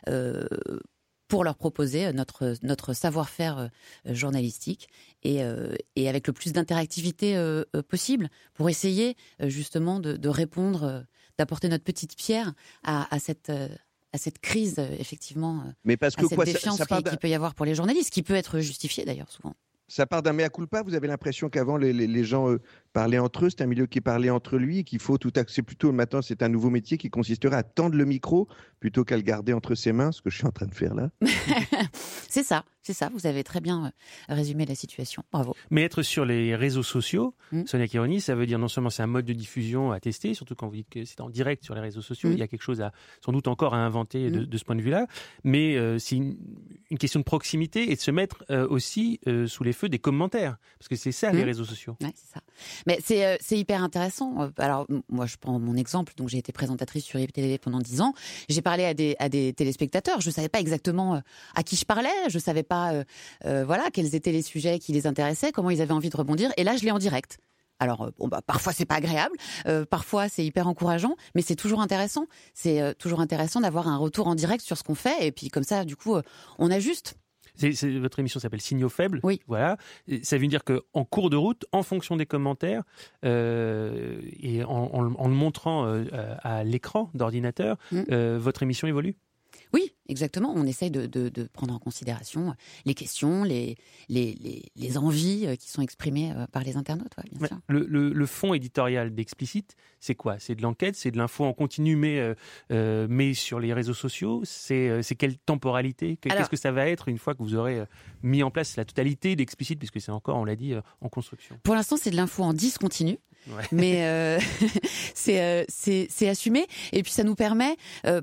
pour leur proposer notre savoir-faire journalistique et avec le plus d'interactivité possible, pour essayer justement de répondre, d'apporter notre petite pierre à cette crise, effectivement, mais parce que à cette défiance qu'il peut y avoir pour les journalistes, qui peut être justifiée d'ailleurs souvent. Ça part d'un mea culpa. Vous avez l'impression qu'avant les gens parlaient entre eux, c'est un milieu qui parlait entre lui, et qu'il faut tout axer plutôt. Maintenant, c'est un nouveau métier qui consisterait à tendre le micro plutôt qu'à le garder entre ses mains, ce que je suis en train de faire là. C'est ça. Vous avez très bien résumé la situation. Bravo. Mais être sur les réseaux sociaux, Sonia Chironi, ça veut dire non seulement c'est un mode de diffusion à tester, surtout quand vous dites que c'est en direct sur les réseaux sociaux, il y a quelque chose sans doute encore à inventer de ce point de vue-là, mais c'est une question de proximité et de se mettre aussi sous les feux des commentaires, parce que c'est ça les réseaux sociaux. Ouais, c'est ça. Mais c'est hyper intéressant. Alors moi, je prends mon exemple. Donc j'ai été présentatrice sur IPTV pendant 10 ans. J'ai parlé à des téléspectateurs. Je savais pas exactement à qui je parlais. Je savais pas quels étaient les sujets qui les intéressaient, comment ils avaient envie de rebondir. Et là, je l'ai en direct. Alors, parfois c'est pas agréable, parfois c'est hyper encourageant, mais c'est toujours intéressant. C'est toujours intéressant d'avoir un retour en direct sur ce qu'on fait, et puis comme ça, du coup, on ajuste. Votre émission s'appelle Signaux faibles. Oui. Voilà. Ça veut dire qu'en cours de route, en fonction des commentaires et en le montrant à l'écran d'ordinateur, votre émission évolue. Oui, exactement. On essaye de prendre en considération les questions, les envies qui sont exprimées par les internautes, bien sûr. Le fond éditorial d'Explicite, c'est quoi? C'est de l'enquête, c'est de l'info en continu, mais sur les réseaux sociaux. C'est quelle temporalité? Qu'est-ce que ça va être une fois que vous aurez mis en place la totalité d'Explicite, puisque c'est encore, on l'a dit, en construction? Pour l'instant, c'est de l'info en discontinu. Ouais. Mais c'est assumé, et puis ça nous permet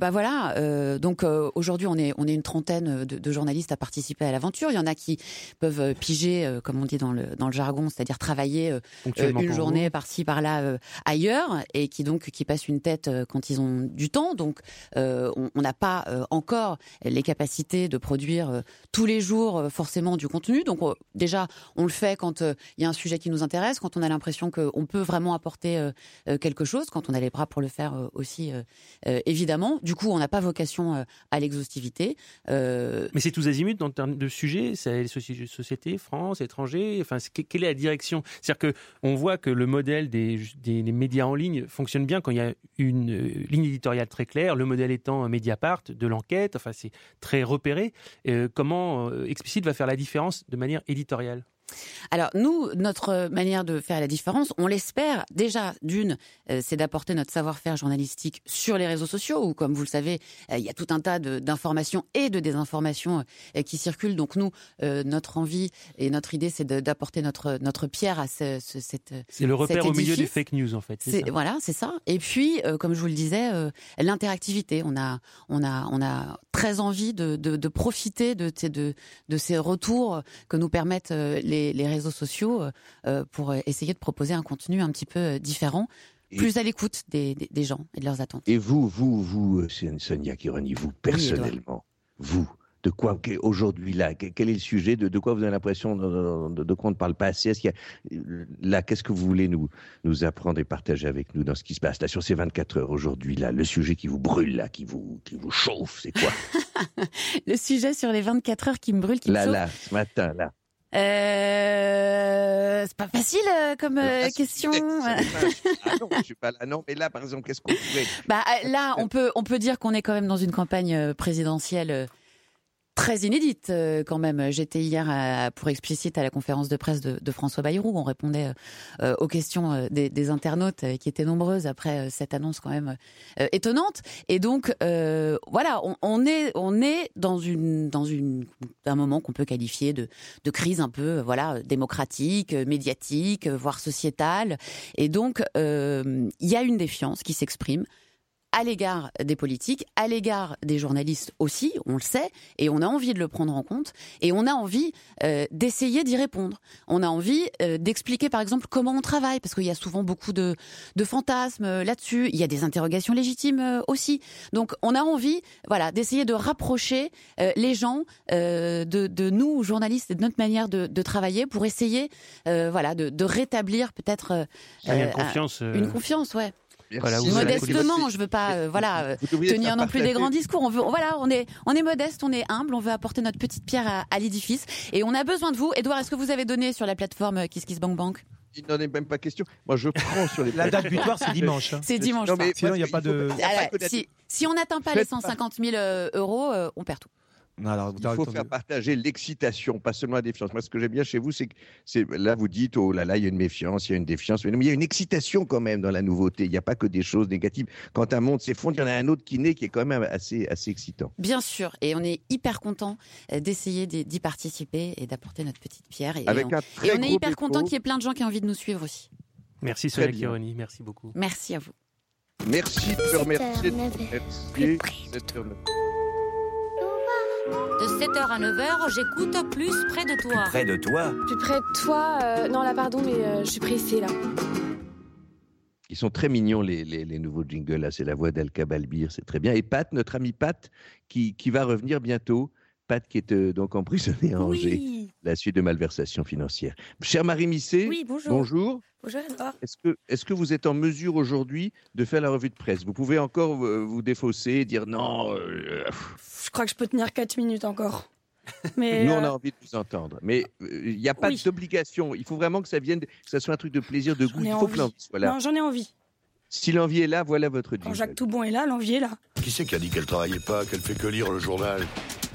donc aujourd'hui on est une trentaine de journalistes à participer à l'aventure. Il y en a qui peuvent piger, comme on dit dans le jargon, c'est-à-dire travailler une journée par-ci par-là ailleurs, et qui passent une tête quand ils ont du temps. Donc on n'a pas encore les capacités de produire tous les jours forcément du contenu. Donc déjà on le fait quand il y a un sujet qui nous intéresse, quand on a l'impression qu'on peut vraiment apporter quelque chose, quand on a les bras pour le faire aussi, évidemment. Du coup, on n'a pas vocation à l'exhaustivité. Mais c'est tous azimuts en termes de sujets, c'est les sociétés, France, étrangers, enfin, quelle est la direction? C'est-à-dire qu'on voit que le modèle des médias en ligne fonctionne bien quand il y a une ligne éditoriale très claire, le modèle étant Mediapart, de l'enquête, enfin c'est très repéré. Comment Explicite va faire la différence de manière éditoriale? Alors nous, notre manière de faire la différence, on l'espère déjà, c'est d'apporter notre savoir-faire journalistique sur les réseaux sociaux, où comme vous le savez, il y a tout un tas d'informations et de désinformations qui circulent. Donc nous, notre envie et notre idée, c'est d'apporter notre pierre à cette c'est le repère au milieu des fake news, en fait. Voilà, c'est ça. Et puis, comme je vous le disais, l'interactivité. On a très envie de profiter de ces retours que nous permettent les réseaux sociaux pour essayer de proposer un contenu un petit peu différent, plus à l'écoute des gens et de leurs attentes. Et vous, Sonia Chironi, vous personnellement, vous, de quoi aujourd'hui là, quel est le sujet, de quoi vous avez l'impression de quoi on ne parle pas assez? Là, qu'est-ce que vous voulez nous apprendre et partager avec nous dans ce qui se passe là sur ces 24 heures aujourd'hui là, le sujet qui vous brûle là, qui vous chauffe, c'est quoi? Le sujet sur les 24 heures qui me brûle, qui me chauffe. Là, ce matin là. C'est pas facile comme question. Ah non, je suis pas là. Non, mais là, par exemple, qu'est-ce qu'on pourrait... Là, on peut dire qu'on est quand même dans une campagne présidentielle très inédite quand même. J'étais hier pour explicite à la conférence de presse de François Bayrou. On répondait aux questions des internautes qui étaient nombreuses après cette annonce quand même étonnante. Et donc voilà, on est dans un moment qu'on peut qualifier de crise un peu démocratique, médiatique, voire sociétale. Et donc il y a une défiance qui s'exprime à l'égard des politiques, à l'égard des journalistes aussi, on le sait, et on a envie de le prendre en compte, et on a envie d'essayer d'y répondre. On a envie d'expliquer, par exemple, comment on travaille, parce qu'il y a souvent beaucoup de fantasmes là-dessus. Il y a des interrogations légitimes aussi. Donc, on a envie, d'essayer de rapprocher les gens de nous, journalistes, et de notre manière de travailler, pour essayer, de rétablir peut-être une confiance, ouais. Modestement, je veux pas tenir non plus des grands discours. On est modeste, on est humble, on veut apporter notre petite pierre à l'édifice et on a besoin de vous. Édouard, est-ce que vous avez donné sur la plateforme KissKissBankBank? Il n'en est même pas question. Moi, je prends sur les... La date butoir, c'est dimanche. C'est dimanche. Non, mais sinon, il n'y a pas de... Si on n'atteint pas les 150 000 euros, on perd tout. Alors, il faut faire partager l'excitation, pas seulement la défiance. Moi, ce que j'aime bien chez vous, c'est que là, vous dites, oh là là, il y a une méfiance, il y a une défiance. Mais il y a une excitation quand même dans la nouveauté. Il n'y a pas que des choses négatives. Quand un monde s'effondre, il y en a un autre qui naît, qui est quand même assez excitant. Bien sûr. Et on est hyper content d'essayer d'y participer et d'apporter notre petite pierre. Et on est hyper content qu'il y ait plein de gens qui ont envie de nous suivre aussi. Merci Sonia Kironi, merci beaucoup. Merci à vous. Merci de te remercier. De 7h à 9h, j'écoute Plus près de toi. Près de toi? Plus près de toi non, là, pardon, mais je suis pressée, là. Ils sont très mignons, les nouveaux jingles. Là, c'est la voix d'Alka Balbir, c'est très bien. Et Pat, notre ami Pat, qui va revenir bientôt. Pat qui est donc emprisonné à Angers, la suite de malversations financières. Chère Marie Misset, bonjour. Bonjour Edouard. Est-ce que vous êtes en mesure aujourd'hui de faire la revue de presse? Vous pouvez encore vous défausser et dire non. Je crois que je peux tenir 4 minutes encore. Mais nous, on a envie de vous entendre. Mais il n'y a pas d'obligation. Il faut vraiment que ça vienne, que ça soit un truc de plaisir, de goût. Il faut que l'envie soit là. Non, j'en ai envie. Si l'envie est là, voilà votre jingle. Quand Jacques Toubon est là, l'envie est là. Qui c'est qui a dit qu'elle travaillait pas, qu'elle fait que lire le journal?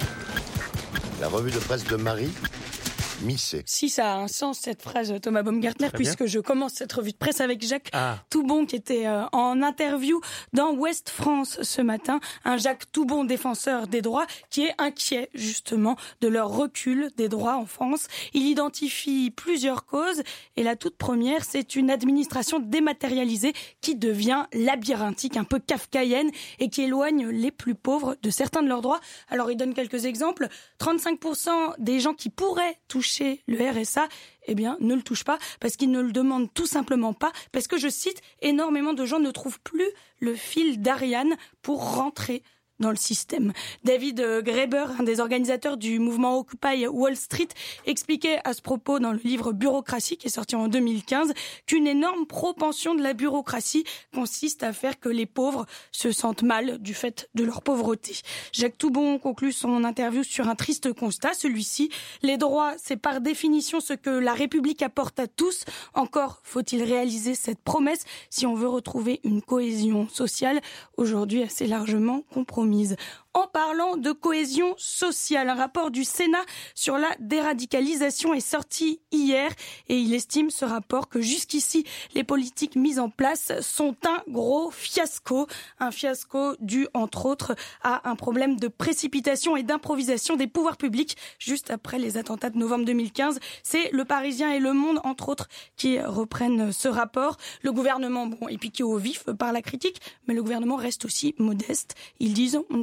La revue de presse de Marie Misset. Si ça a un sens, cette phrase, Thomas Baumgartner, puisque je commence cette revue de presse avec Jacques Toubon, qui était en interview dans Ouest France ce matin. Un Jacques Toubon, défenseur des droits, qui est inquiet, justement, de leur recul des droits en France. Il identifie plusieurs causes, et la toute première, c'est une administration dématérialisée qui devient labyrinthique, un peu kafkaïenne, et qui éloigne les plus pauvres de certains de leurs droits. Alors, il donne quelques exemples. 35% des gens qui pourraient toucher le RSA, ne le touchent pas parce qu'ils ne le demandent tout simplement pas, parce que, je cite, énormément de gens ne trouvent plus le fil d'Ariane pour rentrer dans le système. David Graeber, un des organisateurs du mouvement Occupy Wall Street, expliquait à ce propos dans le livre Bureaucratie, qui est sorti en 2015, qu'une énorme propension de la bureaucratie consiste à faire que les pauvres se sentent mal du fait de leur pauvreté. Jacques Toubon conclut son interview sur un triste constat, celui-ci: les droits, c'est par définition ce que la République apporte à tous. Encore faut-il réaliser cette promesse si on veut retrouver une cohésion sociale aujourd'hui assez largement compromise. En parlant de cohésion sociale, un rapport du Sénat sur la déradicalisation est sorti hier et il estime, ce rapport, que jusqu'ici, les politiques mises en place sont un gros fiasco. Un fiasco dû, entre autres, à un problème de précipitation et d'improvisation des pouvoirs publics juste après les attentats de novembre 2015. C'est Le Parisien et Le Monde, entre autres, qui reprennent ce rapport. Le gouvernement, est piqué au vif par la critique, mais le gouvernement reste aussi modeste. Ils disent: on ne prétend pas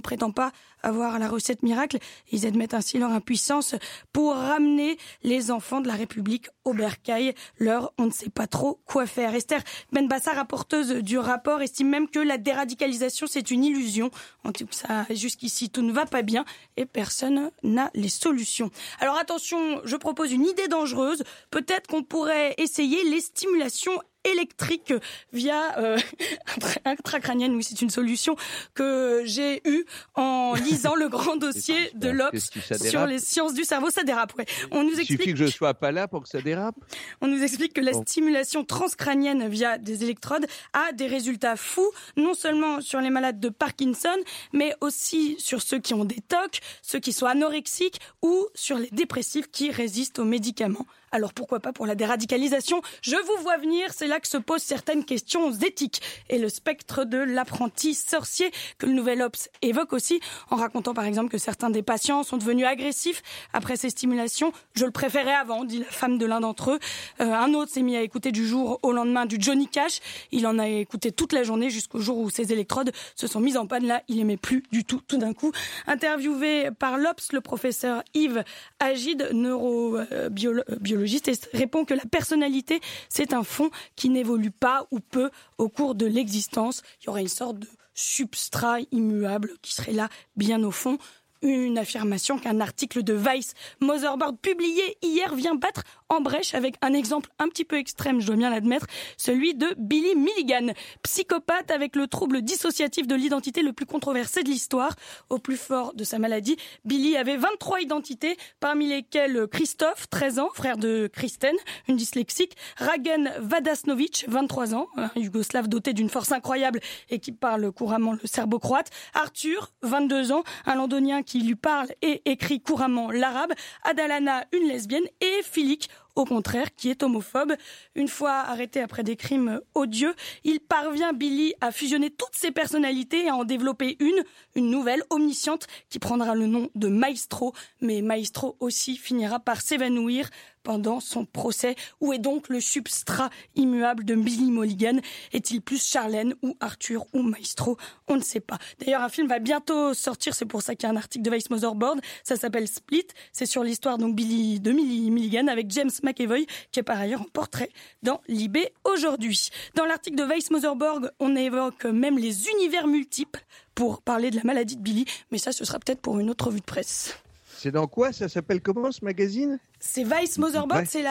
pas avoir la recette miracle. Ils admettent ainsi leur impuissance pour ramener les enfants de la République au bercail. On ne sait pas trop quoi faire. Esther Benbassa, rapporteuse du rapport, estime même que la déradicalisation, c'est une illusion. En tout cas, jusqu'ici, tout ne va pas bien et personne n'a les solutions. Alors attention, je propose une idée dangereuse. Peut-être qu'on pourrait essayer les stimulations électrique via intracrânienne. Oui, c'est une solution que j'ai eue en lisant le grand dossier de l'Obs sur les sciences du cerveau. Ça dérape, ouais. Il suffit que je sois pas là pour que ça dérape. On nous explique que la stimulation transcrânienne via des électrodes a des résultats fous, non seulement sur les malades de Parkinson, mais aussi sur ceux qui ont des TOC, ceux qui sont anorexiques ou sur les dépressifs qui résistent aux médicaments. Alors pourquoi pas pour la déradicalisation ? Je vous vois venir, c'est là que se posent certaines questions éthiques. Et le spectre de l'apprenti sorcier que le Nouvel Obs évoque aussi, en racontant par exemple que certains des patients sont devenus agressifs après ces stimulations. Je le préférais avant, dit la femme de l'un d'entre eux. Un autre s'est mis à écouter du jour au lendemain du Johnny Cash. Il en a écouté toute la journée jusqu'au jour où ses électrodes se sont mises en panne. Là, il aimait plus du tout d'un coup. Interviewé par l'Obs, le professeur Yves Agide, neurobiologiste, répond que la personnalité, c'est un fond qui n'évolue pas ou peu au cours de l'existence. Il y aurait une sorte de substrat immuable qui serait là, bien au fond. Une affirmation qu'un article de Vice Motherboard publié hier vient battre en brèche avec un exemple un petit peu extrême, je dois bien l'admettre, celui de Billy Milligan, psychopathe avec le trouble dissociatif de l'identité le plus controversé de l'histoire. Au plus fort de sa maladie, Billy avait 23 identités, parmi lesquelles Christophe, 13 ans, frère de Kristen, une dyslexique, Ragen Vadasnovic, 23 ans, un Yougoslave doté d'une force incroyable et qui parle couramment le serbo-croate, Arthur, 22 ans, un Londonien qui lui parle et écrit couramment l'arabe, Adalana, une lesbienne, et Filik, au contraire, qui est homophobe. Une fois arrêté après des crimes odieux, il parvient, Billy, à fusionner toutes ses personnalités et à en développer une nouvelle, omnisciente, qui prendra le nom de Maestro. Mais Maestro aussi finira par s'évanouir pendant son procès. Où est donc le substrat immuable de Billy Mulligan ? Est-il plus Charlène ou Arthur ou Maestro ? On ne sait pas. D'ailleurs, un film va bientôt sortir, c'est pour ça qu'il y a un article de Vice Motherboard, ça s'appelle Split, c'est sur l'histoire donc de Billy Mulligan avec James McAvoy, qui est par ailleurs en portrait dans Libé aujourd'hui. Dans l'article de Vice Motherboard, on évoque même les univers multiples pour parler de la maladie de Billy, mais ça, ce sera peut-être pour une autre revue de presse. C'est dans quoi ? Ça s'appelle comment, ce magazine ? C'est Vice Motherboard, c'est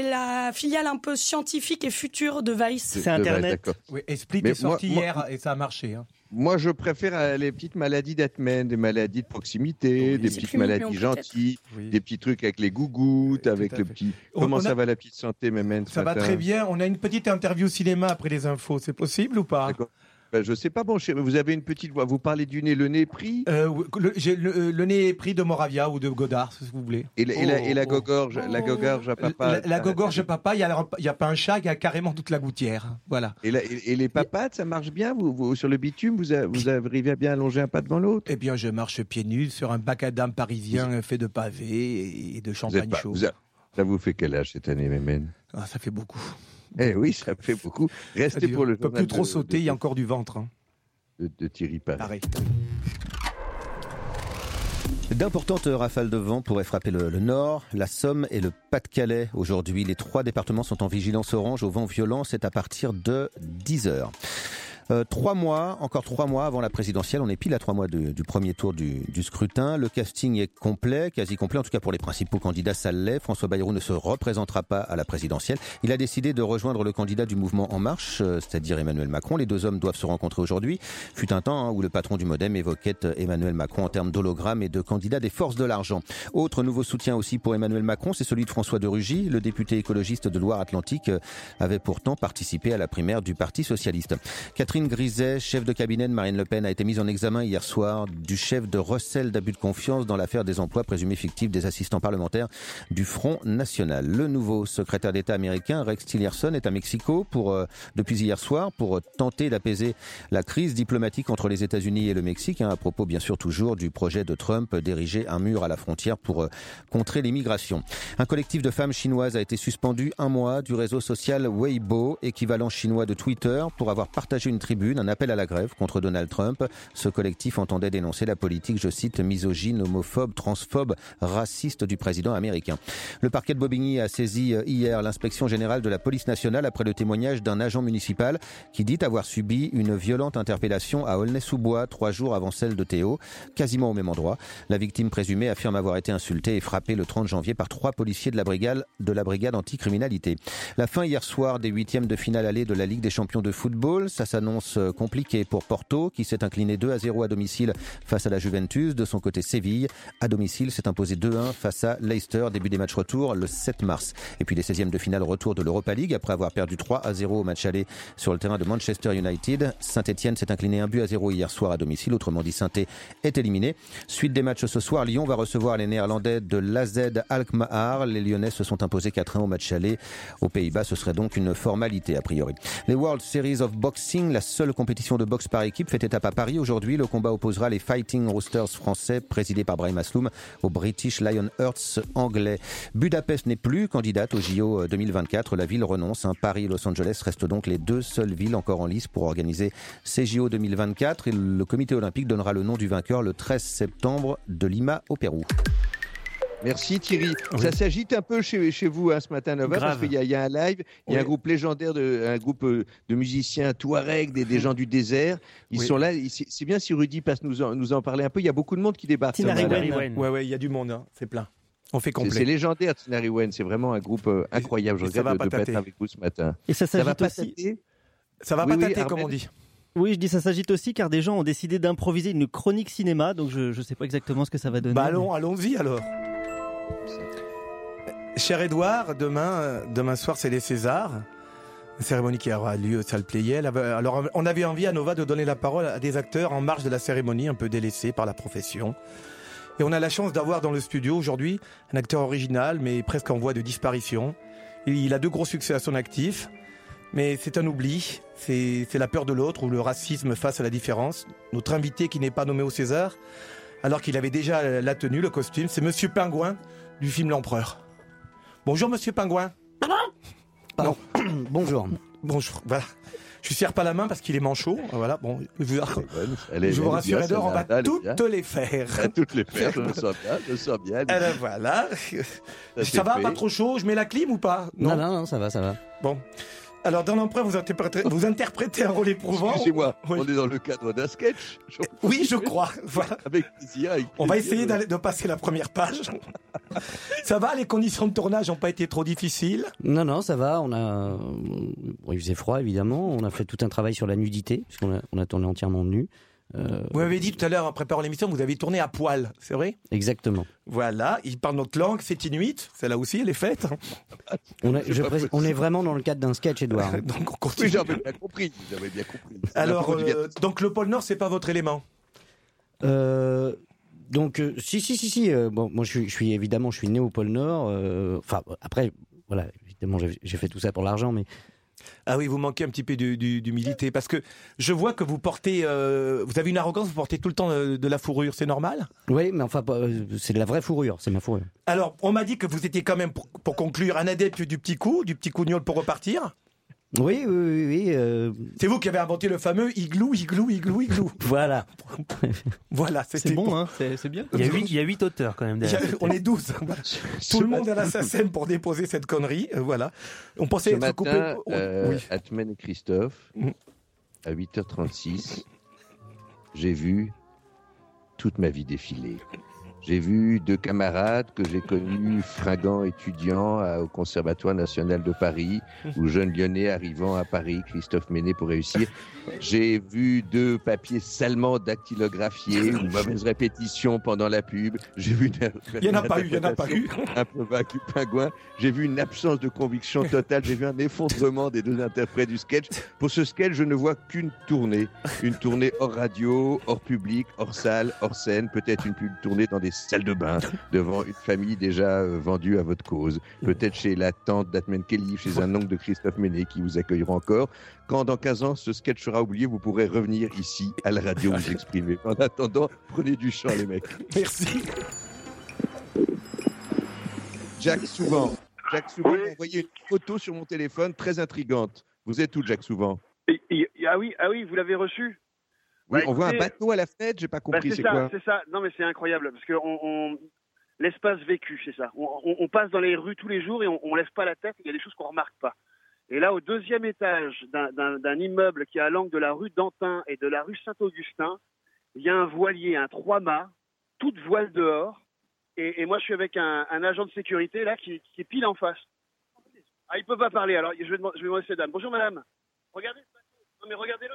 la filiale un peu scientifique et future de Vice. C'est Internet. Oui, et Split est sorti hier et ça a marché. Hein. Moi, je préfère les petites maladies d'Atmen, des maladies de proximité, des petites maladies gentilles, des petits trucs avec les gougouttes, avec le petit... Comment ça va la petite santé, Mémène ? Ça va très bien. On a une petite interview cinéma après les infos. C'est possible ou pas ? D'accord. Ben, je sais pas, bon, vous avez une petite voix. Vous parlez du nez, le nez pris J'ai le nez pris de Moravia ou de Godard, si vous voulez. Et la gogorge, la gogorge à papa. La gogorge à papa, il y a pas un chat, il y a carrément toute la gouttière. Voilà. Et les papates, ça marche bien vous sur le bitume, vous arrivez à bien allonger un pas devant l'autre ? Eh bien, je marche pieds nus sur un bac à dames parisien fait de pavés et de champagne chaud. Ça vous fait quel âge cette année, Mémène ? Ça fait beaucoup. Eh oui, ça fait beaucoup. Restez pour le journal. On ne peut plus trop sauter, il y a encore du ventre. Hein. De Thierry Paré. Arrête. D'importantes rafales de vent pourraient frapper le Nord, la Somme et le Pas-de-Calais. Aujourd'hui, les 3 départements sont en vigilance orange au vent violent. C'est à partir de 10h. 3 mois, encore 3 mois avant la présidentielle, on est pile à 3 mois du premier tour du scrutin. Le casting est complet, quasi complet, en tout cas pour les principaux candidats, ça l'est. François Bayrou ne se représentera pas à la présidentielle. Il a décidé de rejoindre le candidat du mouvement En Marche, c'est-à-dire Emmanuel Macron. Les deux hommes doivent se rencontrer aujourd'hui. Fut un temps où le patron du Modem évoquait Emmanuel Macron en termes d'hologramme et de candidat des forces de l'argent. Autre nouveau soutien aussi pour Emmanuel Macron, c'est celui de François de Rugy. Le député écologiste de Loire-Atlantique avait pourtant participé à la primaire du Parti socialiste. Catherine Griset, chef de cabinet de Marine Le Pen, a été mise en examen hier soir du chef de recel d'abus de confiance dans l'affaire des emplois présumés fictifs des assistants parlementaires du Front National. Le nouveau secrétaire d'État américain, Rex Tillerson, est à Mexico depuis hier soir pour tenter d'apaiser la crise diplomatique entre les États-Unis et le Mexique, à propos bien sûr toujours du projet de Trump d'ériger un mur à la frontière pour contrer l'immigration. Un collectif de femmes chinoises a été suspendu 1 mois du réseau social Weibo, équivalent chinois de Twitter, pour avoir partagé une tribune un appel à la grève contre Donald Trump. Ce collectif entendait dénoncer la politique, je cite, misogyne, homophobe, transphobe, raciste du président américain. Le parquet de Bobigny a saisi hier l'inspection générale de la police nationale après le témoignage d'un agent municipal qui dit avoir subi une violente interpellation à Aulnay-sous-Bois 3 jours avant celle de Théo, quasiment au même endroit. La victime présumée affirme avoir été insultée et frappée le 30 janvier par 3 policiers de la brigade anticriminalité. La fin hier soir des 8e de finale aller de la Ligue des champions de football, ça s'annonce compliqué pour Porto qui s'est incliné 2-0 à domicile face à la Juventus. De son côté, Séville à domicile s'est imposé 2-1 face à Leicester, début des matchs retour le 7 mars. Et puis les 16e de finale retour de l'Europa League après avoir perdu 3-0 au match aller sur le terrain de Manchester United. Saint-Etienne s'est incliné 1-0 hier soir à domicile, autrement dit Saint-Etienne est éliminé. Suite des matchs ce soir, Lyon va recevoir les Néerlandais de l'AZ Alkmaar. Les Lyonnais se sont imposés 4-1 au match aller. Aux Pays-Bas, ce serait donc une formalité a priori. Les World Series of Boxing, la seule compétition de boxe par équipe, fait étape à Paris aujourd'hui. Le combat opposera les Fighting Roosters français, présidés par Brahim Asloum, aux British Lionhearts anglais. Budapest n'est plus candidate au JO 2024. La ville renonce. Paris et Los Angeles restent donc les 2 seules villes encore en lice pour organiser ces JO 2024. Et le comité olympique donnera le nom du vainqueur le 13 septembre de Lima au Pérou. Merci Thierry. Oui. Ça s'agite un peu chez vous ce matin à 9h parce qu'il y a un live, il y a un groupe légendaire, un groupe de musiciens Touareg, des gens du désert. Ils sont là. C'est bien si Rudy passe nous en parler un peu. Il y a beaucoup de monde qui débarque. Ouais, il y a du monde, hein. C'est plein. On fait complet. C'est légendaire Tinariwen. C'est vraiment un groupe incroyable. Je regrette de ne pas être avec vous ce matin. Et ça s'agite aussi. Ça va pas tâter, comme on dit. Oui, je dis ça s'agite aussi car des gens ont décidé d'improviser une chronique cinéma. Donc je ne sais pas exactement ce que ça va donner. Allons-y alors. Cher Édouard, demain soir c'est les Césars, une cérémonie qui aura lieu au Salle Pleyel. Alors on avait envie à Nova de donner la parole à des acteurs en marge de la cérémonie, un peu délaissés par la profession. Et on a la chance d'avoir dans le studio aujourd'hui un acteur original mais presque en voie de disparition. Il a 2 gros succès à son actif, mais c'est un oubli, c'est la peur de l'autre ou le racisme face à la différence. Notre invité qui n'est pas nommé au César, alors qu'il avait déjà la tenue, le costume, c'est Monsieur Pingouin du film L'Empereur. Bonjour Monsieur Pingouin. Pardon. Bonjour. Bonjour. Voilà. Je lui serre pas la main parce qu'il est manchot. Voilà. Bon. Je vous rassure, Edouard, on va toutes les faire. Toutes les faire. Je me sens bien. Alors voilà. Ça va, pas trop chaud. Je mets la clim ou pas? Non, ça va. Bon. Alors, dans L'Empereur, vous interprétez un rôle éprouvant. Excusez-moi, on est dans le cadre d'un sketch. Oui, je crois. Voilà. Avec plaisir. On va essayer de passer la première page. Ça va, les conditions de tournage n'ont pas été trop difficiles? Non, ça va. Il faisait froid, évidemment. On a fait tout un travail sur la nudité, puisqu'on a tourné entièrement nu. Vous m'avez dit tout à l'heure, en préparant l'émission, vous avez tourné à poil, c'est vrai? Exactement. Voilà, il parle notre langue, c'est inuit, celle-là aussi, elle est faite. On est vraiment dans le cadre d'un sketch, Edouard. Donc on continue. Oui, j'avais bien compris. Alors, donc le pôle Nord, c'est pas votre élément? Donc, si. Bon, moi, je suis né au pôle Nord. Enfin, après, voilà, évidemment, j'ai fait tout ça pour l'argent, mais... Ah oui, vous manquez un petit peu d'humilité parce que je vois que vous portez, vous avez une arrogance, vous portez tout le temps de la fourrure, c'est normal? Oui, mais enfin, c'est de la vraie fourrure, c'est ma fourrure. Alors, on m'a dit que vous étiez quand même, pour conclure, un adepte du petit coup gnôle pour repartir? Oui. C'est vous qui avez inventé le fameux igloo. Voilà. Voilà, c'est bon, hein, c'est bien. Il y a 8 auteurs quand même derrière. On est 12. Tout le monde est à la scène pour déposer cette connerie. Voilà. On pensait être coupé. Atmen et Christophe, à 8h36, j'ai vu toute ma vie défiler. J'ai vu 2 camarades que j'ai connus fringants étudiants au Conservatoire national de Paris, ou jeunes lyonnais arrivant à Paris, Christophe Ménet pour réussir. J'ai vu 2 papiers salement dactylographiés, une mauvaise répétition pendant la pub. J'ai vu il y en a pas eu. Un peu vague du Pingouin. J'ai vu une absence de conviction totale. J'ai vu un effondrement des 2 interprètes du sketch. Pour ce sketch, je ne vois qu'une tournée. Une tournée hors radio, hors public, hors salle, hors scène. Peut-être une tournée dans des salles de bain, devant une famille déjà vendue à votre cause. Peut-être chez la tante d'Atmen Kelly, chez un oncle de Christophe Ménet qui vous accueillera encore. Quand dans 15 ans, ce sketch sera oublié, vous pourrez revenir ici, à la radio, vous exprimer. En attendant, prenez du champ, les mecs. Merci. Jacques Souvent m'a envoyé une photo sur mon téléphone très intrigante. Vous êtes où, Jacques Souvent? Il y Ah oui, vous l'avez reçu. Oui, on voit un écoutez, bateau à la fenêtre, j'ai pas compris, c'est ça, quoi? C'est ça. Non, mais c'est incroyable parce que l'espace vécu, c'est ça. On passe dans les rues tous les jours et on laisse pas la tête. Il y a des choses qu'on remarque pas. Et là, au 2e étage d'un immeuble qui est à l'angle de la rue d'Antin et de la rue Saint-Augustin, il y a un voilier, un 3-mâts, toute voile dehors. Et moi, je suis avec un agent de sécurité là qui est pile en face. Ah, il peut pas parler. Alors, je vais demander cette dame. Bonjour, madame. Regardez ce bateau. Non, mais regardez-le.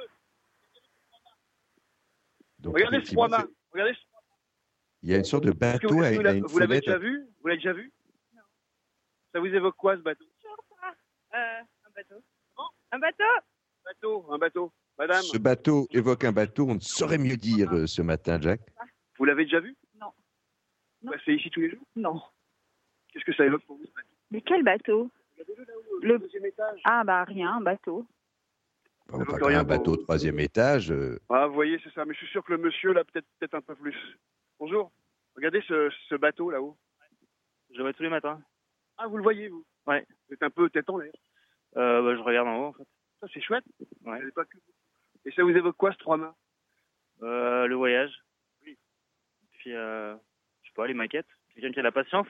Donc, regardez ce effectivement, 3-mâts. Regardez ce... Il y a une sorte de bateau Vous à une vous l'avez fenêtre. déjà vu? Vous l'avez déjà vu? Non. Ça vous évoque quoi, ce bateau? Un bateau. Un bateau. Un bateau. Madame. Ce bateau évoque un bateau, on ne saurait mieux dire ce matin, Jack. Vous l'avez déjà vu? Non. Bah, c'est ici tous les jours? Non. Qu'est-ce que ça évoque pour vous, ce bateau? Mais quel bateau? Regardez-le là-haut, le 2e étage. Ah bah rien, un bateau. Bon, enfin, quand un bateau au 3e étage. Ah, vous voyez, c'est ça. Mais je suis sûr que le monsieur, là, peut-être un peu plus. Bonjour. Regardez ce bateau là-haut. Je le vois tous les matins. Ah, vous le voyez, vous? Ouais. Vous êtes un peu tête en l'air. Je regarde en haut, en fait. Ça, c'est chouette. Ouais. Pas que... Et ça vous évoque quoi, ce 3-mâts? Le voyage. Oui. Puis, je sais pas, les maquettes. Quelqu'un qui a la patience.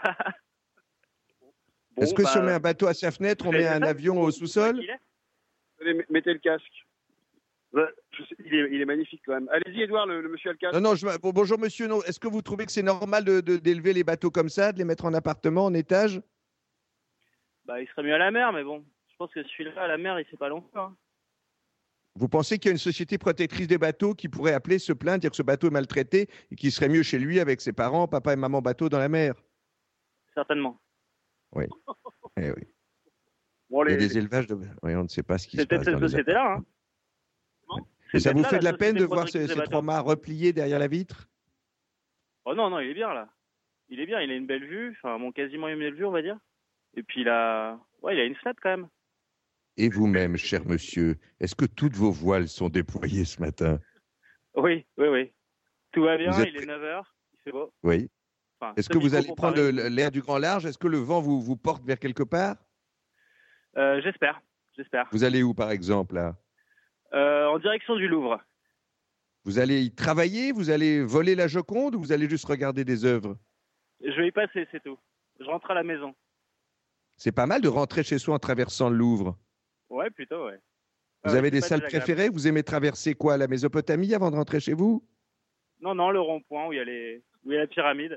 Bon, Est-ce que si on met un bateau à sa fenêtre, on met un avion au sous-sol? Allez, mettez le casque. Ouais, il est magnifique quand même. Allez-y, Edouard, le monsieur a le casque. Non, bon, bonjour monsieur. Non. Est-ce que vous trouvez que c'est normal d'élever les bateaux comme ça, de les mettre en appartement, en étage? Bah, il serait mieux à la mer, mais bon. Je pense que celui-là, à la mer, il fait pas long feu. Hein. Vous pensez qu'il y a une société protectrice des bateaux qui pourrait appeler, se plaindre, dire que ce bateau est maltraité et qu'il serait mieux chez lui avec ses parents, papa et maman bateau dans la mer? Certainement. Oui. Eh oui. Bon, il y a des élevages de... Oui, on ne sait pas ce qui se passe. C'est peut-être cette société-là. Hein. Et ça vous fait de la peine de société voir ces protectrice des 3 mâts repliés derrière la vitre? Oh non, il est bien là. Il est bien, il a une belle vue. Enfin, quasiment une belle vue, on va dire. Et puis il a une fenêtre quand même. Et vous-même, cher monsieur, est-ce que toutes vos voiles sont déployées ce matin? Oui. Tout va bien, Vous êtes... il est 9h, il fait beau. Oui. Enfin, est-ce que vous allez prendre l'air du grand large? Est-ce que le vent vous porte vers quelque part? J'espère. Vous allez où, par exemple, là? En direction du Louvre. Vous allez y travailler? Vous allez voler la Joconde ou vous allez juste regarder des œuvres? Je vais y passer, c'est tout. Je rentre à la maison. C'est pas mal de rentrer chez soi en traversant le Louvre. Ouais, plutôt, ouais. Vous avez des salles préférées? Vous aimez traverser quoi? La Mésopotamie avant de rentrer chez vous? Non, le rond-point où il y a la pyramide.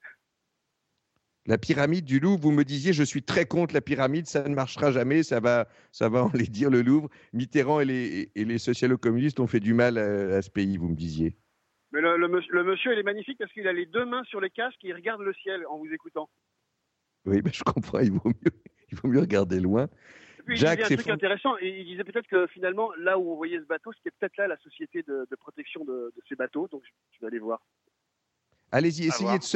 La pyramide du Louvre, vous me disiez, je suis très contre la pyramide, ça ne marchera jamais, ça va enlaidir le Louvre. Mitterrand et les socialo-communistes ont fait du mal à ce pays, vous me disiez. Mais le monsieur, il est magnifique parce qu'il a les 2 mains sur les casques et il regarde le ciel en vous écoutant. Oui, je comprends, il vaut mieux regarder loin. Et puis, Jack, il disait un truc intéressant, et il disait peut-être que finalement, là où on voyait ce bateau, c'était peut-être là la société de protection de ces bateaux, donc je vais aller voir. Allez-y,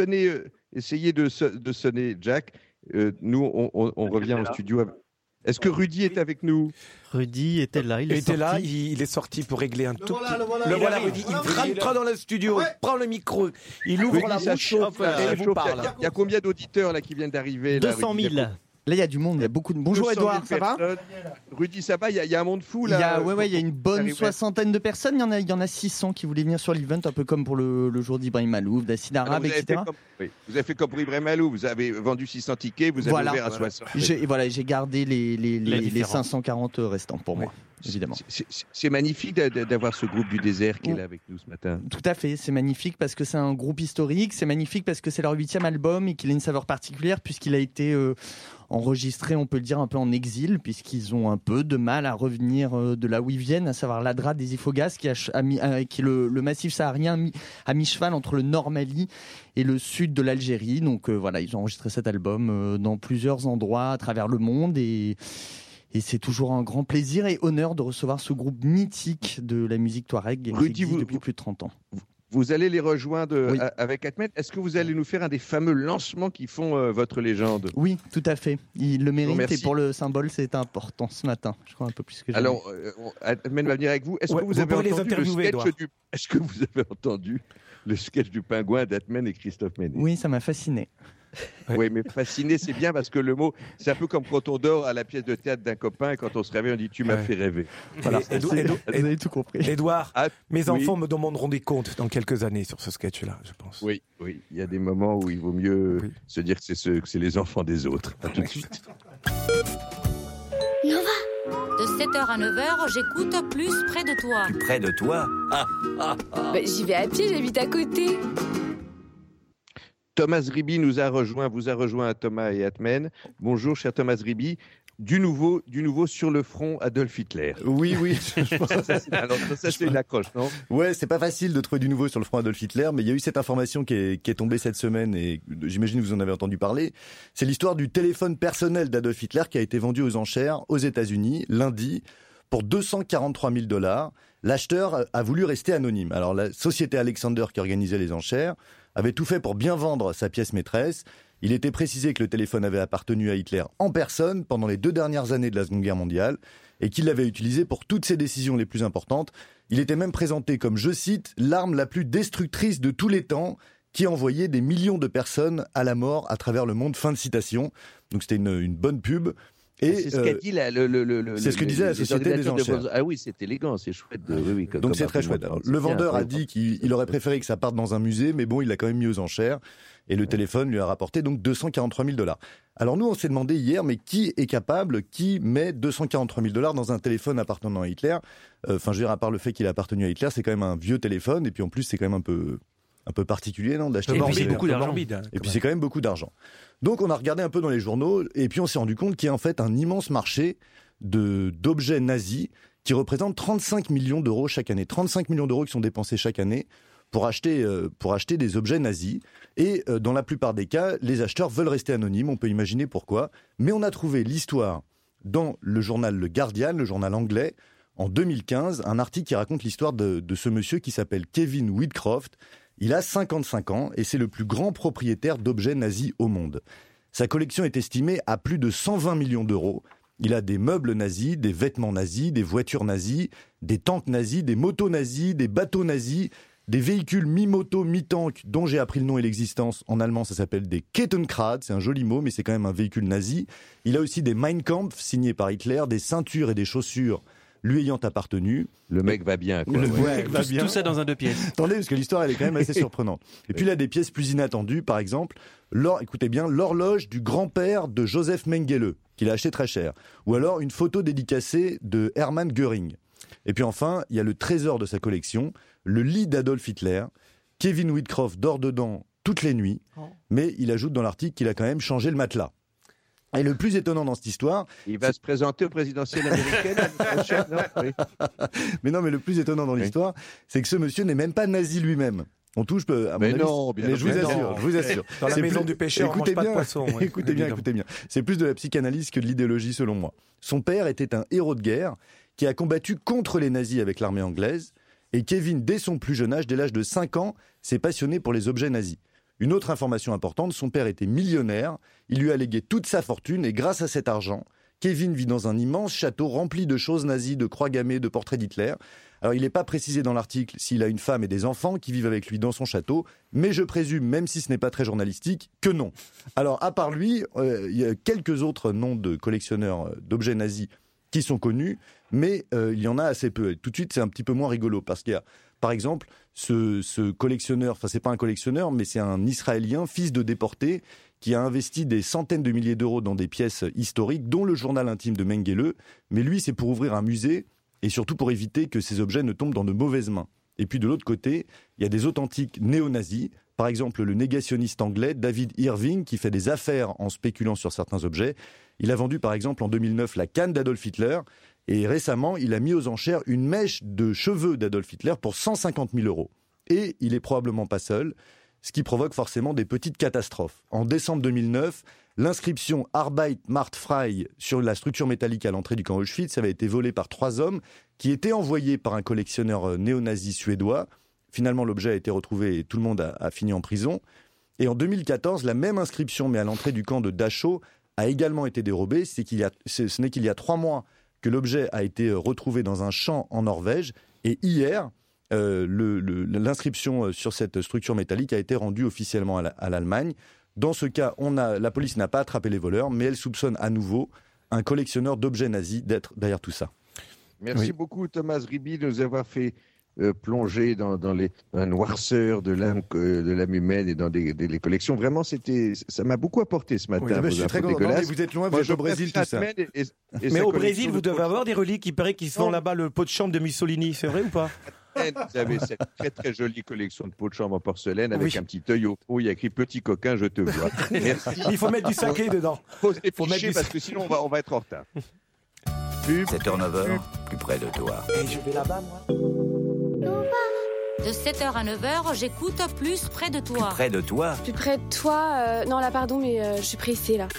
essayez de sonner Jack. Nous, on revient au studio. Est-ce que Rudy est avec nous? Rudy était là, il est sorti pour régler un tout petit... Le voilà, Rudy, il rentre dans le studio, il prend le micro, il ouvre la bouche et il vous parle. Il y a combien d'auditeurs là qui viennent d'arriver? 200 000. Là, il y a du monde, il y a beaucoup de... Bonjour Edouard, ça va? Rudy, ça va? Il y a un monde fou là. Il y a une bonne soixantaine de personnes. Il y en a 600 qui voulaient venir sur l'event, un peu comme pour le jour d'Ibrahim Malouf, d'Acid Arabe, etc. Vous avez fait comme pour Ibrahim Malouf, vous avez vendu 600 tickets, vous avez ouvert à 60. J'ai gardé les 540 restants pour moi. Évidemment. C'est magnifique d'avoir ce groupe du désert qui est là avec nous ce matin. Tout à fait, c'est magnifique parce que c'est un groupe historique, c'est magnifique parce que c'est leur 8e album et qu'il a une saveur particulière puisqu'il a été enregistré, on peut le dire, un peu en exil puisqu'ils ont un peu de mal à revenir de là où ils viennent, à savoir l'Adra des Ifoghas qui est le massif saharien à mi-cheval entre le Nord Mali et le sud de l'Algérie. Donc ils ont enregistré cet album dans plusieurs endroits à travers le monde et c'est toujours un grand plaisir et honneur de recevoir ce groupe mythique de la musique touareg qui existe depuis plus de 30 ans. Vous allez les rejoindre avec Ahmed. Est-ce que vous allez nous faire un des fameux lancements qui font votre légende? Oui, tout à fait. Il le mérite et pour le symbole, c'est important ce matin. Je crois un peu plus que jamais. Alors, Ahmed va venir avec vous. Est-ce que vous avez entendu le sketch Est-ce que vous avez entendu le sketch du pingouin d'Ahmed et Christophe Ménez? Oui, ça m'a fasciné. Oui, mais fasciné, c'est bien parce que le mot, c'est un peu comme quand on dort à la pièce de théâtre d'un copain et quand on se réveille, on dit tu m'as fait rêver. Voilà. Vous avez tout compris. Édouard, mes enfants me demanderont des comptes dans quelques années sur ce sketch-là, je pense. Oui, il y a des moments où il vaut mieux se dire que c'est les enfants des autres. À tout de suite. Nova. De 7h à 9h, j'écoute plus près de toi. Plus près de toi? J'y vais à pied, j'habite à côté. Thomas Riby vous a rejoint Thomas et Atmen. Bonjour, cher Thomas Riby. Du nouveau sur le front Adolf Hitler. Oui. Ça, c'est une accroche, non? Ouais, c'est pas facile de trouver du nouveau sur le front Adolf Hitler, mais il y a eu cette information qui est tombée cette semaine et j'imagine que vous en avez entendu parler. C'est l'histoire du téléphone personnel d'Adolf Hitler qui a été vendu aux enchères aux États-Unis lundi pour $243 000. L'acheteur a voulu rester anonyme. Alors la société Alexander qui organisait les enchères avait tout fait pour bien vendre sa pièce maîtresse. Il était précisé que le téléphone avait appartenu à Hitler en personne pendant les 2 dernières années de la Seconde Guerre mondiale et qu'il l'avait utilisé pour toutes ses décisions les plus importantes. Il était même présenté comme, je cite, l'arme la plus destructrice de tous les temps qui envoyait des millions de personnes à la mort à travers le monde. Fin de citation. Donc c'était une bonne pub. Et c'est ce qu'a dit c'est ce que disait la société des enchères. Ah oui, c'est élégant, c'est chouette. Donc c'est très chouette. Alors, le vendeur a dit qu'il aurait préféré que ça parte dans un musée, mais bon, il l'a quand même mis aux enchères. Et le téléphone lui a rapporté donc $243 000. Alors nous, on s'est demandé hier, mais qui met $243 000 dans un téléphone appartenant à Hitler? Enfin, je veux dire, à part le fait qu'il a appartenu à Hitler, c'est quand même un vieux téléphone, et puis en plus, c'est quand même un peu particulier, non, d'acheter. Et puis c'est beaucoup d'argent. Et puis c'est quand même beaucoup d'argent. Donc on a regardé un peu dans les journaux, et puis on s'est rendu compte qu'il y a en fait un immense marché d'objets nazis qui représentent 35 millions d'euros chaque année. 35 millions d'euros qui sont dépensés chaque année pour acheter des objets nazis. Et dans la plupart des cas, les acheteurs veulent rester anonymes, on peut imaginer pourquoi. Mais on a trouvé l'histoire dans le journal Le Guardian, le journal anglais, en 2015, un article qui raconte l'histoire de ce monsieur qui s'appelle Kevin Whitcroft. Il a 55 ans et c'est le plus grand propriétaire d'objets nazis au monde. Sa collection est estimée à plus de 120 millions d'euros. Il a des meubles nazis, des vêtements nazis, des voitures nazies, des tanks nazis, des motos nazis, des bateaux nazis, des véhicules mi-moto, mi-tank dont j'ai appris le nom et l'existence. En allemand, ça s'appelle des Kettenkrad, c'est un joli mot, mais c'est quand même un véhicule nazi. Il a aussi des Mein Kampf signés par Hitler, des ceintures et des chaussures lui ayant appartenu. Le mec va bien, quoi. Tout ça dans un 2 pièces. Attendez, parce que l'histoire, elle est quand même assez surprenante. Et puis, il a des pièces plus inattendues, par exemple, écoutez bien, l'horloge du grand-père de Joseph Mengele, qu'il a acheté très cher. Ou alors, une photo dédicacée de Hermann Göring. Et puis enfin, il y a le trésor de sa collection, le lit d'Adolf Hitler. Kevin Whitcroft dort dedans toutes les nuits, mais il ajoute dans l'article qu'il a quand même changé le matelas. Et le plus étonnant dans cette histoire... Il va se présenter au présidentiel américain Mais non, mais le plus étonnant dans l'histoire, c'est que ce monsieur n'est même pas nazi lui-même. On touche à mon avis, mais je vous assure. Dans la maison du pêcheur, on mange pas de poisson. Écoutez bien. C'est plus de la psychanalyse que de l'idéologie, selon moi. Son père était un héros de guerre qui a combattu contre les nazis avec l'armée anglaise. Et Kevin, dès son plus jeune âge, dès l'âge de 5 ans, s'est passionné pour les objets nazis. Une autre information importante, son père était millionnaire, il lui a légué toute sa fortune et grâce à cet argent, Kevin vit dans un immense château rempli de choses nazies, de croix gammées, de portraits d'Hitler. Alors il n'est pas précisé dans l'article s'il a une femme et des enfants qui vivent avec lui dans son château, mais je présume, même si ce n'est pas très journalistique, que non. Alors à part lui, il y a quelques autres noms de collectionneurs d'objets nazis qui sont connus, mais il y en a assez peu. Et tout de suite, c'est un petit peu moins rigolo parce qu'il y a, par exemple, ce collectionneur, enfin c'est pas un collectionneur, mais c'est un Israélien, fils de déporté, qui a investi des centaines de milliers d'euros dans des pièces historiques, dont le journal intime de Mengele. Mais lui, c'est pour ouvrir un musée et surtout pour éviter que ces objets ne tombent dans de mauvaises mains. Et puis de l'autre côté, il y a des authentiques néo-nazis. Par exemple, le négationniste anglais David Irving, qui fait des affaires en spéculant sur certains objets. Il a vendu par exemple en 2009 la canne d'Adolf Hitler. Et récemment, il a mis aux enchères une mèche de cheveux d'Adolf Hitler pour 150 000 euros. Et il est probablement pas seul, ce qui provoque forcément des petites catastrophes. En décembre 2009, l'inscription Arbeit macht frei sur la structure métallique à l'entrée du camp Auschwitz avait été volée par 3 hommes qui étaient envoyés par un collectionneur néo-nazi suédois. Finalement, l'objet a été retrouvé et tout le monde a fini en prison. Et en 2014, la même inscription, mais à l'entrée du camp de Dachau, a également été dérobée. Ce n'est qu'il y a 3 mois que l'objet a été retrouvé dans un champ en Norvège. Et hier, l'inscription sur cette structure métallique a été rendue officiellement à l'Allemagne. Dans ce cas, la police n'a pas attrapé les voleurs, mais elle soupçonne à nouveau un collectionneur d'objets nazis d'être derrière tout ça. Merci beaucoup Thomas Riby de nous avoir fait plonger dans la noirceur de l'âme humaine et dans les collections. Vraiment, ça m'a beaucoup apporté ce matin. Oui, je suis très content. Mais vous êtes loin, vous êtes au Brésil, tout ça. Mais au Brésil, vous devez avoir des reliques. Il paraît qu'ils se vendent là-bas le pot de chambre de Mussolini. C'est vrai ou pas? Vous avez cette très très jolie collection de pots de chambre en porcelaine avec un petit œil au fond. Il y a écrit petit coquin, je te vois. Merci. Il faut mettre du saké dedans. Il faut mettre parce que sinon on va être en retard. 7h-9h, plus près de toi. Et je vais là-bas, moi. De 7h à 9h, j'écoute plus près de toi. Plus près de toi? Plus près de toi. Non, là, pardon, mais je suis pressée, là.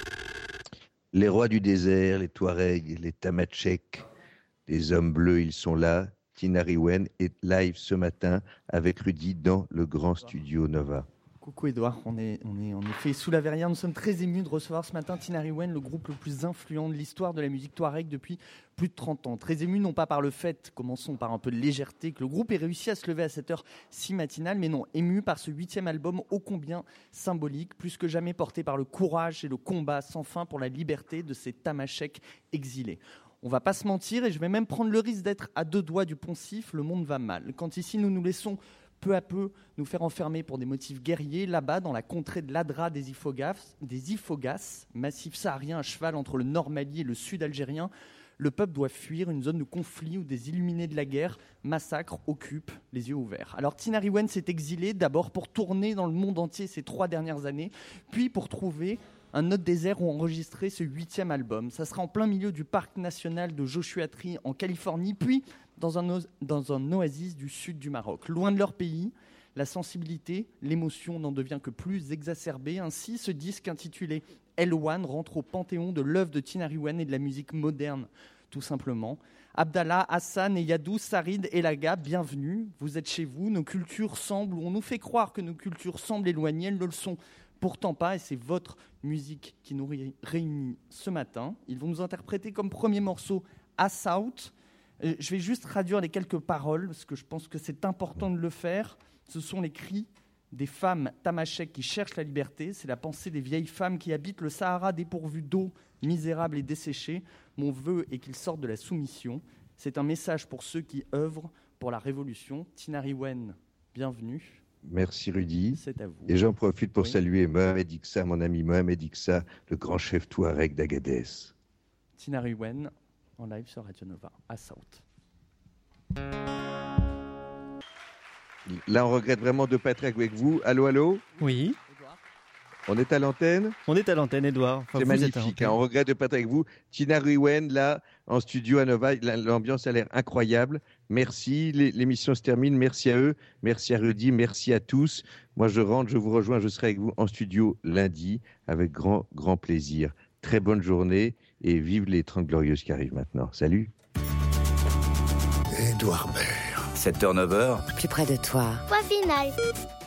Les rois du désert, les Touaregs, les Tamatcheks, les hommes bleus, ils sont là. Tinari Wen est live ce matin avec Rudy dans le grand studio Nova. Coucou Edouard, on est en effet sous la verrière. Nous sommes très émus de recevoir ce matin Tinari Wen, le groupe le plus influent de l'histoire de la musique touareg depuis plus de 30 ans. Très émus non pas par le fait, commençons par un peu de légèreté, que le groupe ait réussi à se lever à cette heure si matinale, mais non, émus par ce 8e album ô combien symbolique, plus que jamais porté par le courage et le combat sans fin pour la liberté de ces Tamasheks exilés. On va pas se mentir, et je vais même prendre le risque d'être à 2 doigts du poncif, le monde va mal. Quand ici nous nous laissons peu à peu nous faire enfermer pour des motifs guerriers, là-bas, dans la contrée de l'Adra des Ifogas, massif saharien à cheval entre le nord Mali et le sud algérien, le peuple doit fuir une zone de conflit où des illuminés de la guerre massacrent, occupent, les yeux ouverts. Alors Tinari Wen s'est exilé d'abord pour tourner dans le monde entier ces 3 dernières années, puis pour trouver un autre désert où enregistrer ce 8e album. Ça sera en plein milieu du parc national de Joshua Tree en Californie, puis dans un oasis du sud du Maroc. Loin de leur pays, la sensibilité, l'émotion n'en devient que plus exacerbée. Ainsi, ce disque intitulé L1 rentre au panthéon de l'œuvre de Tinari Wen et de la musique moderne, tout simplement. Abdallah, Hassan et Yadou, Sarid et Laga, bienvenue. Vous êtes chez vous. Nos cultures semblent, ou on nous fait croire que nos cultures semblent éloignées, elles ne le sont pourtant pas, et c'est votre musique qui nous réunit ce matin. Ils vont nous interpréter comme premier morceau Assaut. Je vais juste traduire les quelques paroles, parce que je pense que c'est important de le faire. Ce sont les cris des femmes tamasheks qui cherchent la liberté. C'est la pensée des vieilles femmes qui habitent le Sahara dépourvu d'eau, misérables et desséchés. Mon vœu est qu'ils sortent de la soumission. C'est un message pour ceux qui œuvrent pour la révolution. Tinari Wen, bienvenue. Merci Rudy. C'est à vous. Et j'en profite pour saluer Mohamed Iqsa, mon ami Mohamed Iqsa, le grand chef touareg d'Agadez. Tinari Wen, en live sur Radio Nova, à Assaut. Là, on regrette vraiment de ne pas être avec vous. Allô, allô? Oui. On est à l'antenne? On est à l'antenne, Edouard. C'est magnifique. On regrette de ne pas être avec vous. Tinari Wen, là, en studio à Nova, l'ambiance a l'air incroyable. Merci. L'émission se termine. Merci à eux. Merci à Rudy. Merci à tous. Moi, je rentre, je vous rejoins. Je serai avec vous en studio lundi avec grand, grand plaisir. Très bonne journée et vive les 30 Glorieuses qui arrivent maintenant. Salut. Édouard Baird. 7h, 9h. Plus près de toi. Point final.